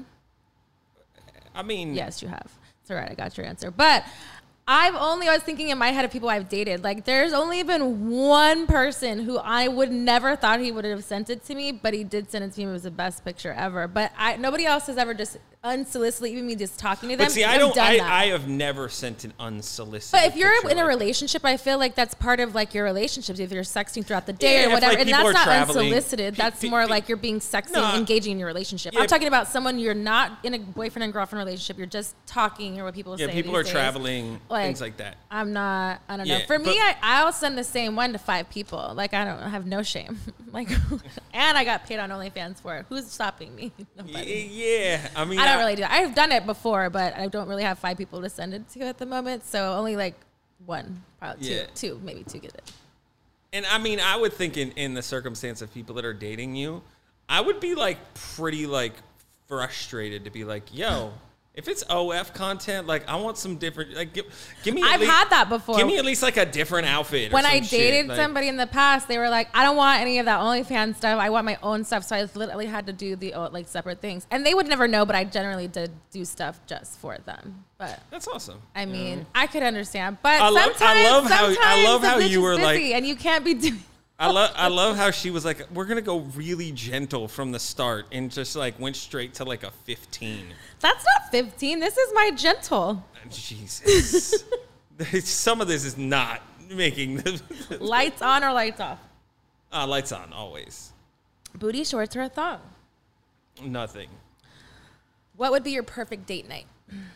S2: I mean,
S1: Yes, you have. It's all right. I got your answer. But I was thinking in my head of people I've dated. Like, there's only been one person who I would never thought he would have sent it to me, but he did send it to me. It was the best picture ever. But nobody else has ever just unsolicited, even me just talking to them.
S2: But see, I have never sent an unsolicited.
S1: But if you're
S2: picture
S1: in a
S2: like that.
S1: relationship, I feel like that's part of like your relationships. If you're sexting throughout the day
S2: Yeah,
S1: or
S2: if,
S1: whatever,
S2: like,
S1: and
S2: people
S1: that's
S2: are
S1: not
S2: traveling,
S1: unsolicited. That's more like you're being sexy
S2: No,
S1: and engaging in your relationship.
S2: yeah.
S1: I'm talking about someone you're not in a boyfriend and girlfriend relationship. You're just talking, or what people say.
S2: Yeah, people
S1: these
S2: are
S1: days.
S2: traveling, things like that.
S1: I don't know.
S2: Yeah,
S1: For me,
S2: but-
S1: I'll send the same 1 to 5 people. Like, I have no shame. Like, and I got paid on OnlyFans for it. Who's stopping me? Nobody.
S2: Yeah, I mean,
S1: I don't really do that. I've done it before, but I don't really have 5 people to send it to at the moment. So only like 1, probably
S2: Yeah.
S1: 2, maybe 2 get it.
S2: And I mean, I would think in the circumstance of people that are dating you, I would be like pretty like frustrated to be like, yo, if it's OF content, like I want some different, like give me.
S1: I've had that before.
S2: Give me at least like a different outfit.
S1: When
S2: or
S1: I
S2: some
S1: dated
S2: shit. Like,
S1: somebody in the past, they were like, I don't want any of that OnlyFans stuff. I want my own stuff. So I literally had to do the like separate things. And they would never know, but I generally did do stuff just for them. But
S2: that's awesome.
S1: I mean, I could understand. But
S2: I love
S1: sometimes
S2: how
S1: the
S2: you
S1: bitch
S2: were
S1: is
S2: like-
S1: busy and you can't be doing.
S2: I love how she was like, we're gonna go really gentle from the start, and just like went straight to like a 15.
S1: That's not 15. This is my gentle.
S2: Jesus, some of this is not making the
S1: Lights on or lights off?
S2: lights on always.
S1: Booty shorts or a thong?
S2: Nothing.
S1: What would be your perfect date night?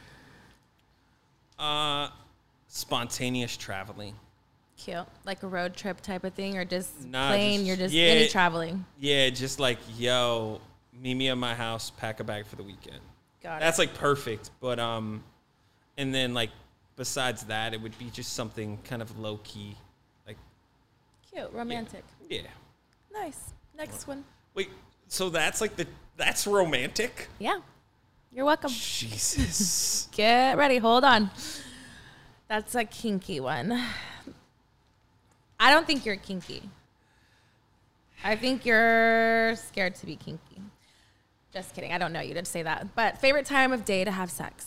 S2: Spontaneous traveling.
S1: Cute. Like a road trip type of thing, or just
S2: Nah,
S1: plain,
S2: just-
S1: you're just
S2: yeah.
S1: any traveling?
S2: Yeah, just like, yo, meet me at my house, pack a bag for the weekend.
S1: Got
S2: That's like perfect. But and then like besides that, it would be just something kind of low key, like
S1: Cute. Romantic.
S2: yeah.
S1: Nice. Next one.
S2: Wait, so that's like that's romantic?
S1: Yeah. You're welcome.
S2: Jesus.
S1: Get ready. Hold on. That's a kinky one. I don't think you're kinky. I think you're scared to be kinky. Just kidding. I don't know you to say that. But favorite time of day to have sex?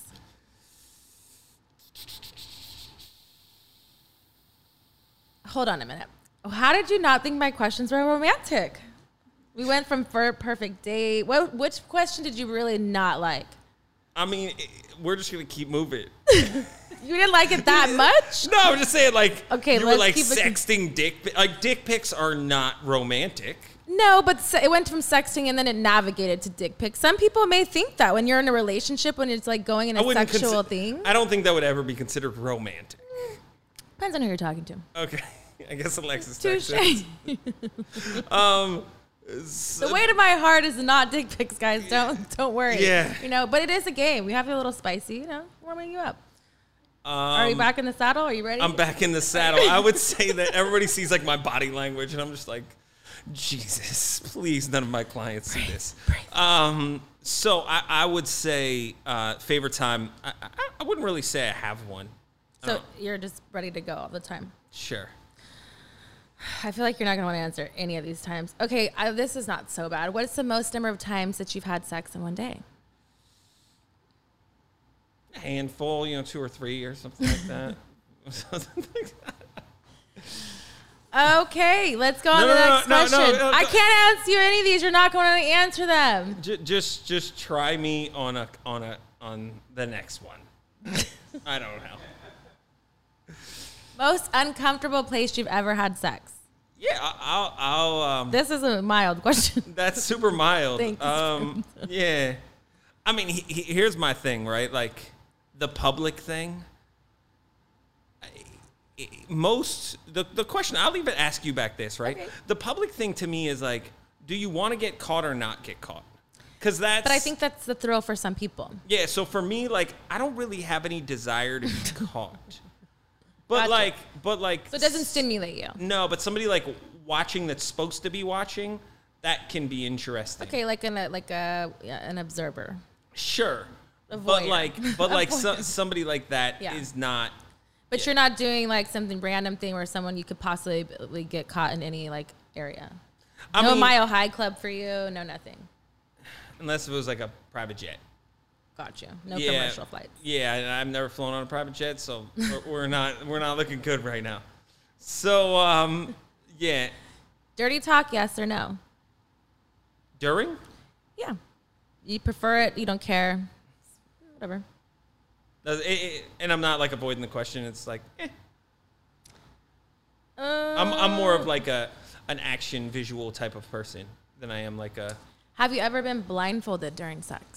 S1: Hold on a minute. How did you not think my questions were romantic? We went from perfect date. Which question did you really not like?
S2: I mean, we're just gonna keep moving.
S1: You didn't like it that much?
S2: No, I'm just saying, like,
S1: Okay,
S2: you were
S1: let's
S2: like
S1: keep it-
S2: sexting dick pics are not romantic.
S1: No, but it went from sexting and then it navigated to dick pics. Some people may think that when you're in a relationship, when it's like going in a sexual thing.
S2: I don't think that would ever be considered romantic.
S1: Depends on who you're talking to.
S2: Okay, I guess Alexis
S1: Touche.
S2: Texas.
S1: The weight of my heart is not dick pics, guys. Don't worry.
S2: Yeah.
S1: You know, but it is a game. We have a little spicy, you know, warming you up. Are you back in the saddle? Are you ready?
S2: I'm back in the saddle. I would say that everybody sees like my body language, and I'm just like, Jesus, please, none of my clients see this. So I would say favorite time. I wouldn't really say I have one.
S1: So you're just ready to go all the time.
S2: Sure.
S1: I feel like you're not going to want to answer any of these times. Okay, this is not so bad. What is the most number of times that you've had sex in one day?
S2: A handful, 2 or 3 or something like that. Something like that.
S1: Okay, let's go on to the next question. I can't answer you any of these. You're not going to answer them.
S2: Just try me on the next one. I don't know.
S1: Most uncomfortable place you've ever had sex?
S2: Yeah, I'll
S1: this is a mild question.
S2: That's super mild.
S1: Thanks.
S2: Yeah. I mean, here's my thing, right? Like, the public thing. The question, I'll even ask you back this, right?
S1: Okay.
S2: The public thing to me is like, do you want to get caught or not get caught? Because that's...
S1: But I think that's the thrill for some people.
S2: Yeah, so for me, like, I don't really have any desire to be caught. But
S1: Gotcha.
S2: like...
S1: So it doesn't stimulate you.
S2: No, but somebody like watching that's supposed to be watching, that can be interesting.
S1: Okay, like an observer.
S2: Sure.
S1: A
S2: But
S1: voyeur.
S2: like somebody like that is not...
S1: But you're not doing like something random thing where someone you could possibly get caught in any like area. No Mile High Club for you, no nothing.
S2: Unless it was like a private jet.
S1: Gotcha. No commercial flights.
S2: Yeah, I've never flown on a private jet, so we're not looking good right now. So yeah.
S1: Dirty talk, yes or no?
S2: During?
S1: Yeah. You prefer it, you don't care. Whatever.
S2: And I'm not like avoiding the question. It's like, I'm more of like an action visual type of person than I am like a.
S1: Have you ever been blindfolded during sex?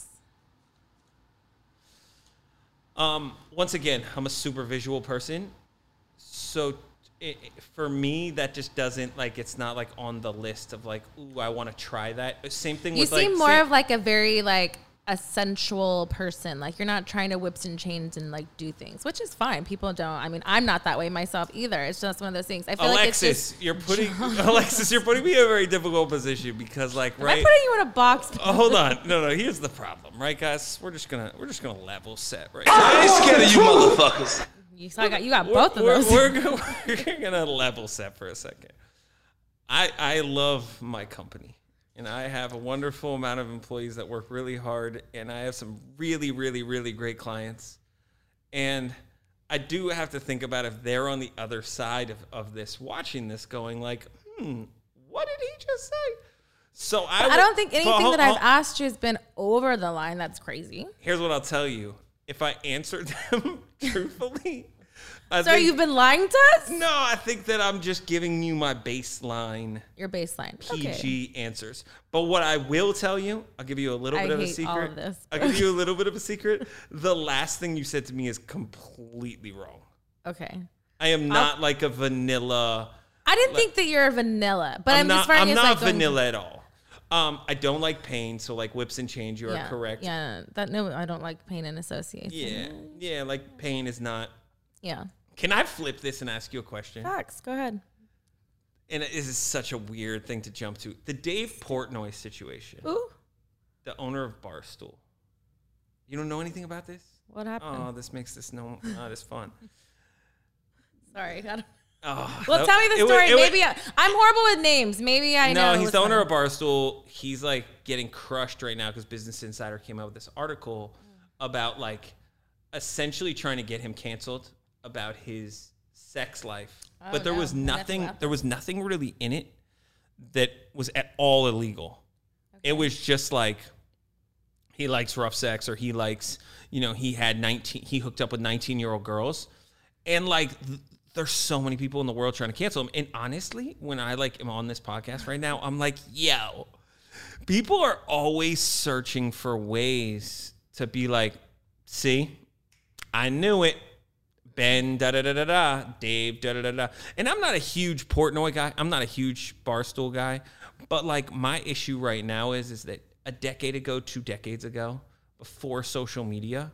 S2: Once again, I'm a super visual person, so for me that just doesn't like it's not like on the list of like, ooh, I want to try that. Same thing.
S1: You
S2: with
S1: seem
S2: like,
S1: more of like a very like a sensual person. Like you're not trying to whips and chains and like do things, which is fine. People don't. I mean, I'm not that way myself either. It's just one of those things. I feel like it's just
S2: you're putting me in a very difficult position because like right.
S1: I'm putting you in a box.
S2: Oh, hold on. No. Here's the problem, right, guys? We're just gonna level set, right?
S3: I ain't scared of you motherfuckers.
S1: You got both of those.
S2: We're gonna level set for a second. I love my company. And I have a wonderful amount of employees that work really hard, and I have some really, really, really great clients. And I do have to think about if they're on the other side of this, watching this, going like, what did he just say? So
S1: I don't think anything that I've asked you has been over the line. That's crazy.
S2: Here's what I'll tell you. If I answered them truthfully...
S1: You've been lying to us?
S2: No, I think that I'm just giving you my baseline.
S1: Your baseline.
S2: PG answers. But what I will tell you, I'll give you a little bit of a secret.
S1: All of this.
S2: I'll give you a little bit of a secret. The last thing you said to me is completely wrong.
S1: Okay.
S2: I am not like a vanilla.
S1: I didn't think that you're a vanilla, but I'm just
S2: I'm not vanilla at all. I don't like pain, so like whips and chains, you are correct.
S1: Yeah, I don't like pain in association.
S2: Yeah, like pain is not.
S1: Yeah.
S2: Can I flip this and ask you a question?
S1: Facts. Go ahead.
S2: And this is such a weird thing to jump to. The Dave Portnoy situation.
S1: Ooh.
S2: The owner of Barstool. You don't know anything about this?
S1: What happened?
S2: Oh, this makes this not as fun.
S1: Sorry.
S2: Tell me
S1: the story. Maybe I'm horrible with names. Maybe I know.
S2: No, he's the owner of Barstool. He's like getting crushed right now because Business Insider came out with this article about like essentially trying to get him canceled about his sex life. But there was nothing really in it that was at all illegal. Okay. It was just like he likes rough sex, or he likes, he hooked up with 19-year-old girls. And like there's so many people in the world trying to cancel him. And honestly, when I like am on this podcast right now, I'm like, yo, people are always searching for ways to be like, see, I knew it. Ben, da-da-da-da-da, Dave, da-da-da-da. And I'm not a huge Portnoy guy. I'm not a huge Barstool guy. But, like, my issue right now is that a decade ago, 2 decades ago, before social media,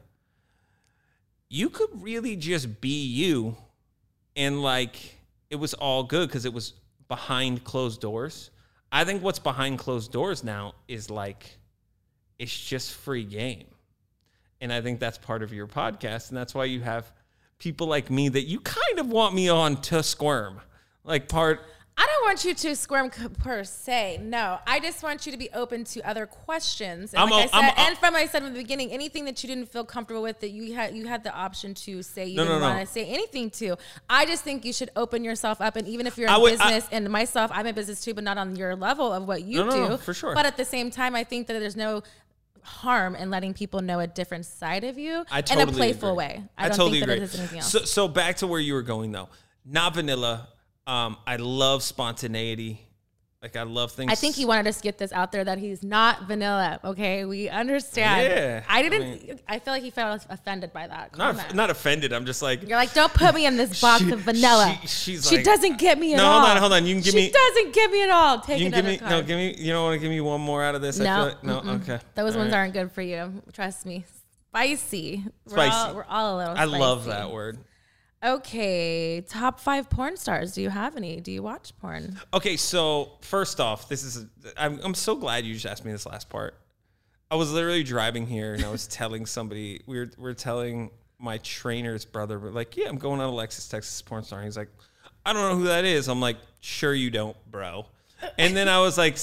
S2: you could really just be you. And, like, it was all good because it was behind closed doors. I think what's behind closed doors now is, like, it's just free game. And I think that's part of your podcast. And that's why you have people like me that you kind of want me on to squirm. Like
S1: I don't want you to squirm per se. No, I just want you to be open to other questions. And like I said from the beginning, anything that you didn't feel comfortable with, that you had the option to say you didn't want to say anything to. I just think you should open yourself up, and even if you're in business, and myself, I'm in business too, but not on your level of what you do.
S2: No, for sure.
S1: But at the same time, I think that there's no harm in letting people know a different side of you
S2: in
S1: a playful way. I don't
S2: totally
S1: think that
S2: agree.
S1: it is anything else.
S2: So back to where you were going though. Not vanilla. I love spontaneity. Like I love things.
S1: I think he wanted us to get this out there that he's not vanilla. Okay, we understand.
S2: Yeah,
S1: I feel like he felt offended by that.
S2: Not offended. I'm just like,
S1: you're like, don't put me in this box of vanilla.
S2: She
S1: doesn't get me at all.
S2: Hold on. You can give me.
S1: She doesn't get me at all. Take
S2: you
S1: another
S2: can give me.
S1: card.
S2: No, give me. You don't want to give me one more out of this.
S1: No,
S2: Okay.
S1: Those ones aren't good for you. Trust me. Spicy.
S2: Spicy.
S1: We're all a little.
S2: I
S1: spicy.
S2: love that word.
S1: Okay, top 5 porn stars. Do you have any? Do you watch porn?
S2: Okay, so first off, I'm so glad you just asked me this last part. I was literally driving here and I was telling somebody, we were telling my trainer's brother, we're like, yeah, I'm going on Alexis, Texas porn star. And he's like, I don't know who that is. I'm like, sure you don't, bro. And then I was like,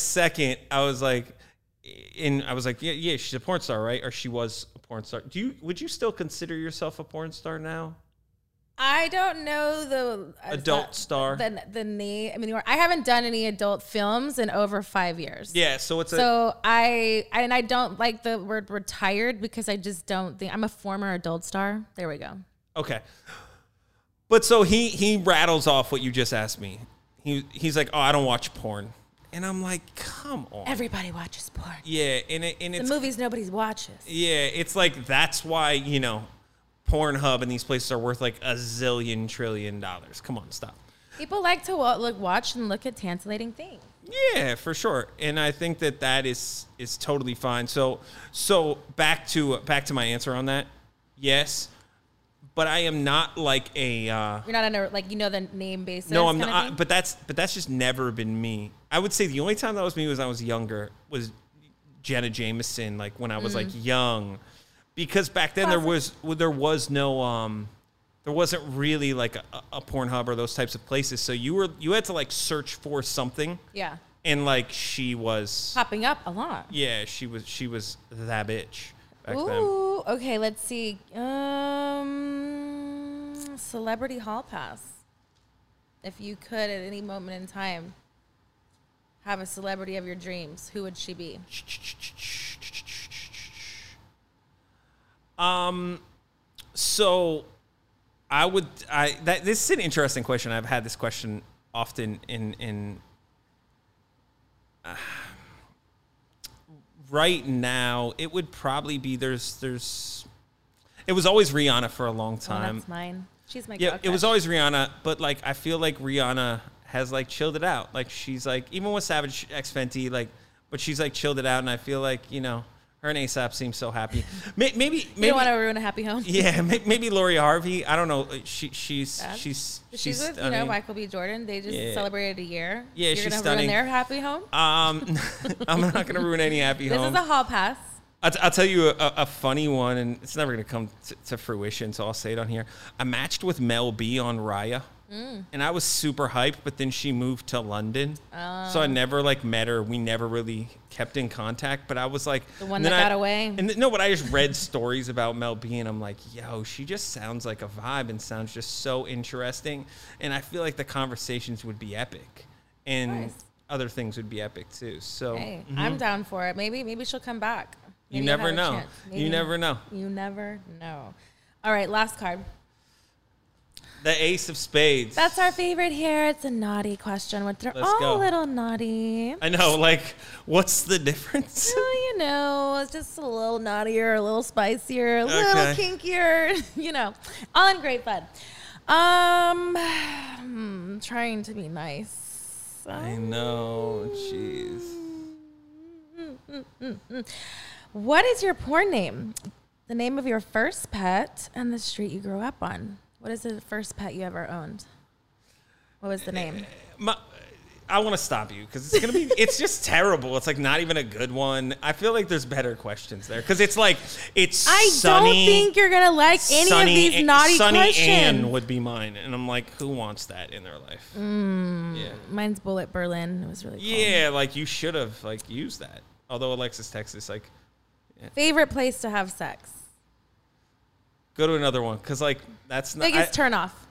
S2: yeah, she's a porn star, right? Or she was a porn star. Would you still consider yourself a porn star now?
S1: I don't know the
S2: adult star.
S1: The name. I mean, I haven't done any adult films in over 5 years.
S2: Yeah,
S1: I don't like the word retired because I just don't think I'm a former adult star. There we go.
S2: Okay, but so he rattles off what you just asked me. He's like, oh, I don't watch porn, and I'm like, come on.
S1: Everybody watches porn.
S2: Yeah, and it's
S1: the movies nobody watches.
S2: Yeah, it's like that's why Pornhub and these places are worth like $1 zillion trillion. Come on, stop.
S1: People like to watch and look at tantalating things.
S2: Yeah, for sure, and I think that is totally fine. So back to my answer on that. Yes, but I am not like a.
S1: You're not on a the name basis.
S2: No, I'm not. But that's just never been me. I would say the only time that was me was when I was younger. Was Jenna Jameson, like when I was like young. Because back then there wasn't really like a Pornhub or those types of places. So you had to like search for something.
S1: Yeah.
S2: And like she was
S1: popping up a lot.
S2: Yeah, she was that bitch back then.
S1: Ooh, okay, let's see. Celebrity Hall Pass. If you could at any moment in time have a celebrity of your dreams, who would she be?
S2: So this is an interesting question. I've had this question often in right now. It would probably be it was always Rihanna for a long time.
S1: Oh, that's mine. She's my
S2: yeah. It was always Rihanna, but like I feel like Rihanna has like chilled it out. Like she's like even with Savage X Fenty, like, but she's like chilled it out, and I feel like her and ASAP seem so happy. Maybe you
S1: don't want to ruin a happy home.
S2: Yeah, maybe Lori Harvey. I don't know. She's
S1: with Michael B. Jordan. They just celebrated a year.
S2: Yeah,
S1: You're
S2: she's
S1: gonna
S2: stunning.
S1: ruin their happy home.
S2: I'm not gonna ruin any happy home.
S1: This is a hall pass.
S2: I'll tell you a funny one, and it's never gonna come to fruition, so I'll say it on here. I matched with Mel B on Raya. And I was super hyped, but then she moved to London. So I never like met her. We never really kept in contact, but I was like
S1: the one that got away.
S2: But I just read stories about Mel B and I'm like, yo, she just sounds like a vibe and sounds just so interesting. And I feel like the conversations would be epic. And other things would be epic too. So
S1: hey, I'm down for it. Maybe she'll come back.
S2: You never know. You never know.
S1: You never know. All right, last card.
S2: The Ace of Spades.
S1: That's our favorite here. It's a naughty question. They're all a little naughty.
S2: I know. Like, what's the difference?
S1: It's just a little naughtier, a little spicier, a little kinkier. All in great fun. Trying to be nice.
S2: I know. Jeez.
S1: What is your porn name? The name of your first pet and the street you grew up on. What is the first pet you ever owned? What was the name?
S2: I want to stop you because it's gonna be. It's just terrible. It's like not even a good one. I feel like there's better questions there because it's like it's.
S1: I
S2: Sunny,
S1: don't think you're gonna like any of these naughty
S2: Sunny
S1: questions.
S2: Ann would be mine, and I'm like, who wants that in their life? Yeah.
S1: Mine's Bullet Berlin. It was really cool.
S2: Yeah, like you should have like used that. Although Alexis Texas, like,
S1: Favorite place to have sex?
S2: go to another one because like that's not.
S1: Biggest turn off.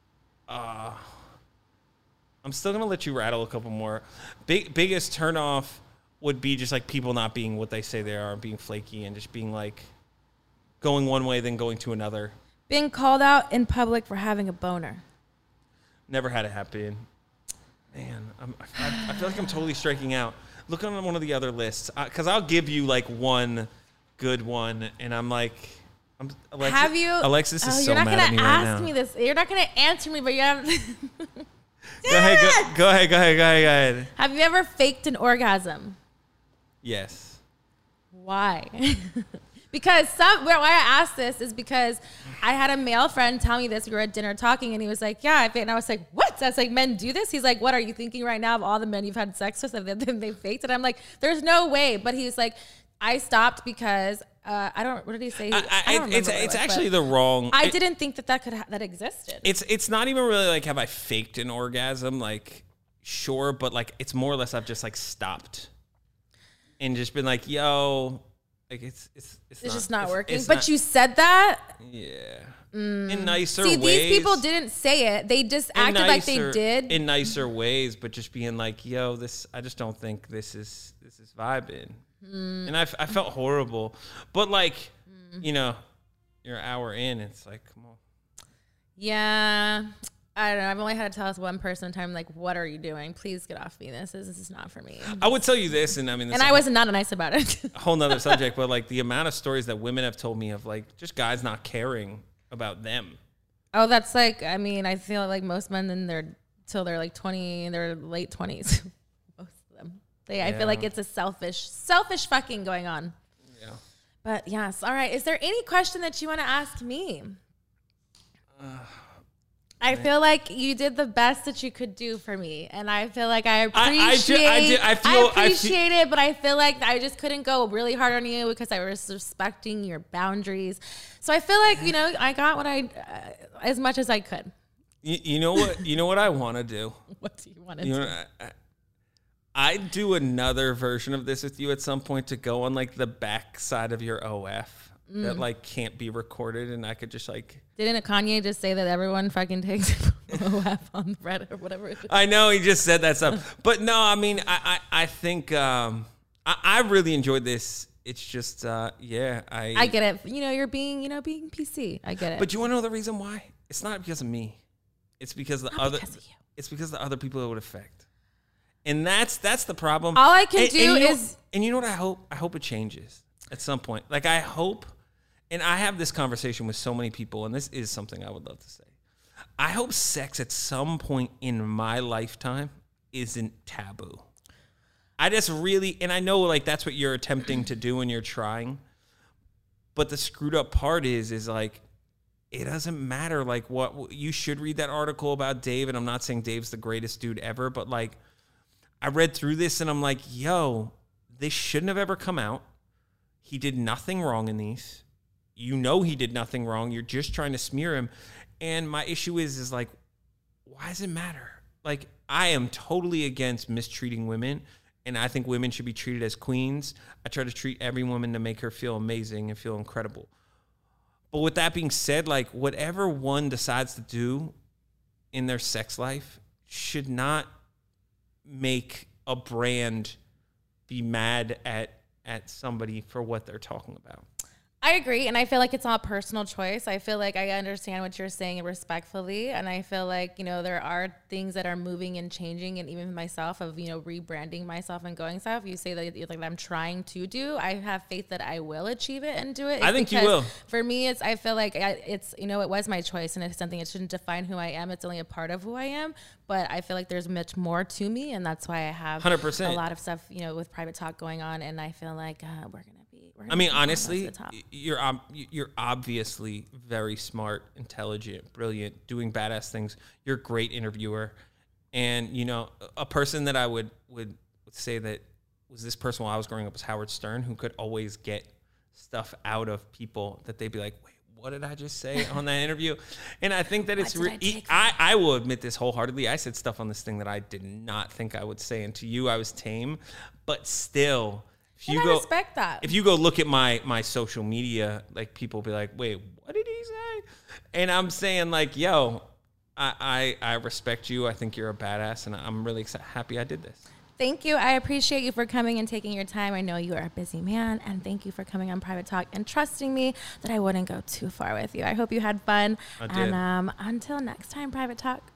S2: I'm still gonna let you rattle a couple more. Biggest turnoff would be just like people not being what they say they are, being flaky, and just being like going one way then going to another.
S1: Being called out in public for having a boner.
S2: Never had it happen. Man, I feel like I'm totally striking out. Look on one of the other lists because I'll give you like one good one, and I'm like, Alexis,
S1: Have you?
S2: Alexis is so
S1: you're not
S2: mad at me
S1: gonna
S2: right
S1: ask
S2: now.
S1: me this. You're not gonna answer me, but you have.
S2: Go ahead.
S1: Have you ever faked an orgasm?
S2: Yes.
S1: Why? Because why I asked this is because I had a male friend tell me this. We were at dinner talking, and he was like, "Yeah, I faked." And I was like, "What?" I was like, "Men do this?" He's like, "What are you thinking right now of all the men you've had sex with and then they faked it?" I'm like, "There's no way." But he was like, "I stopped because I don't." What did he say? I don't remember what it
S2: It's
S1: was,
S2: actually
S1: but
S2: the wrong.
S1: I didn't think that existed.
S2: It's not even really like have I faked an orgasm, like sure, but like it's more or less I've just like stopped and just been like, yo, like it's
S1: just not working.
S2: it's
S1: But
S2: not-
S1: you said that.
S2: yeah, in nicer
S1: See,
S2: ways.
S1: these people didn't say it. They just
S2: in
S1: acted like they did.
S2: in nicer ways, but just being like, yo, I just don't think this is vibing. And I felt horrible, but like, you know, you're an hour in, it's like, come on.
S1: Yeah. I don't know. I've only had to tell us one person time, like, what are you doing? Please get off me. This is not for me.
S2: I would tell you this, and I mean, this
S1: And I was not nice about it.
S2: a whole nother subject, but like the amount of stories that women have told me of like just guys not caring about them.
S1: Oh, that's like, I mean, I feel like most men till they're like 20, in their late 20s. Most of them. I feel like it's a selfish fucking going on.
S2: Yeah.
S1: But yes. All right. Is there any question that you want to ask me? I feel like you did the best that you could do for me, and I feel like I appreciate it, but I feel like I just couldn't go really hard on you because I was respecting your boundaries. So I feel like, you know, I got what as much as I could.
S2: You know what? You know what I want to do.
S1: What do you want to do?
S2: I'd do another version of this with you at some point to go on like the back side of your OF that like can't be recorded, and I could just like.
S1: Didn't Kanye just say that everyone fucking takes OF on Reddit or whatever it is?
S2: I know he just said that stuff, but no, I mean, I think I really enjoyed this. It's just I
S1: get it. You know, you're being PC. I get it.
S2: But you want to know the reason why? It's not because of me. It's because It's because the other people it would affect, and that's the problem.
S1: All I can do is,
S2: and you know what I hope? I hope it changes at some point. Like I hope. And I have this conversation with so many people, and this is something I would love to say. I hope sex at some point in my lifetime isn't taboo. I just really, and I know like that's what you're attempting to do and you're trying. But the screwed up part is like, it doesn't matter. Like what you should read that article about Dave. And I'm not saying Dave's the greatest dude ever, but like I read through this and I'm like, yo, this shouldn't have ever come out. He did nothing wrong in these. You know he did nothing wrong. You're just trying to smear him. And my issue is like, why does it matter? Like, I am totally against mistreating women, and I think women should be treated as queens. I try to treat every woman to make her feel amazing and feel incredible. But with that being said, like, whatever one decides to do in their sex life should not make a brand be mad at somebody for what they're talking about.
S1: I agree, and I feel like it's not a personal choice. I feel like I understand what you're saying respectfully, and I feel like, you know, there are things that are moving and changing, and even myself of, you know, rebranding myself and going stuff. You say that like I'm trying to do. I have faith that I will achieve it and do it.
S2: I think you will.
S1: For me, I feel like it's, you know, it was my choice, and it's something it shouldn't define who I am. It's only a part of who I am, but I feel like there's much more to me, and that's why I have
S2: 100%.
S1: a lot of stuff, you know, with private talk going on, and I feel like we're gonna.
S2: I mean, honestly, you're obviously very smart, intelligent, brilliant, doing badass things. You're a great interviewer. And, you know, a person that I would say that was this person while I was growing up was Howard Stern, who could always get stuff out of people that they'd be like, wait, what did I just say on that interview? And I think that it's, I will admit this wholeheartedly. I said stuff on this thing that I did not think I would say. And to you, I was tame, but still, if you
S1: I
S2: go,
S1: respect that.
S2: If you go look at my social media, like people be like, wait, what did he say? And I'm saying like, yo, I respect you. I think you're a badass, and I'm really happy I did this.
S1: Thank you. I appreciate you for coming and taking your time. I know you are a busy man, and thank you for coming on Private Talk and trusting me that I wouldn't go too far with you. I hope you had fun.
S2: I did.
S1: And until next time, Private Talk.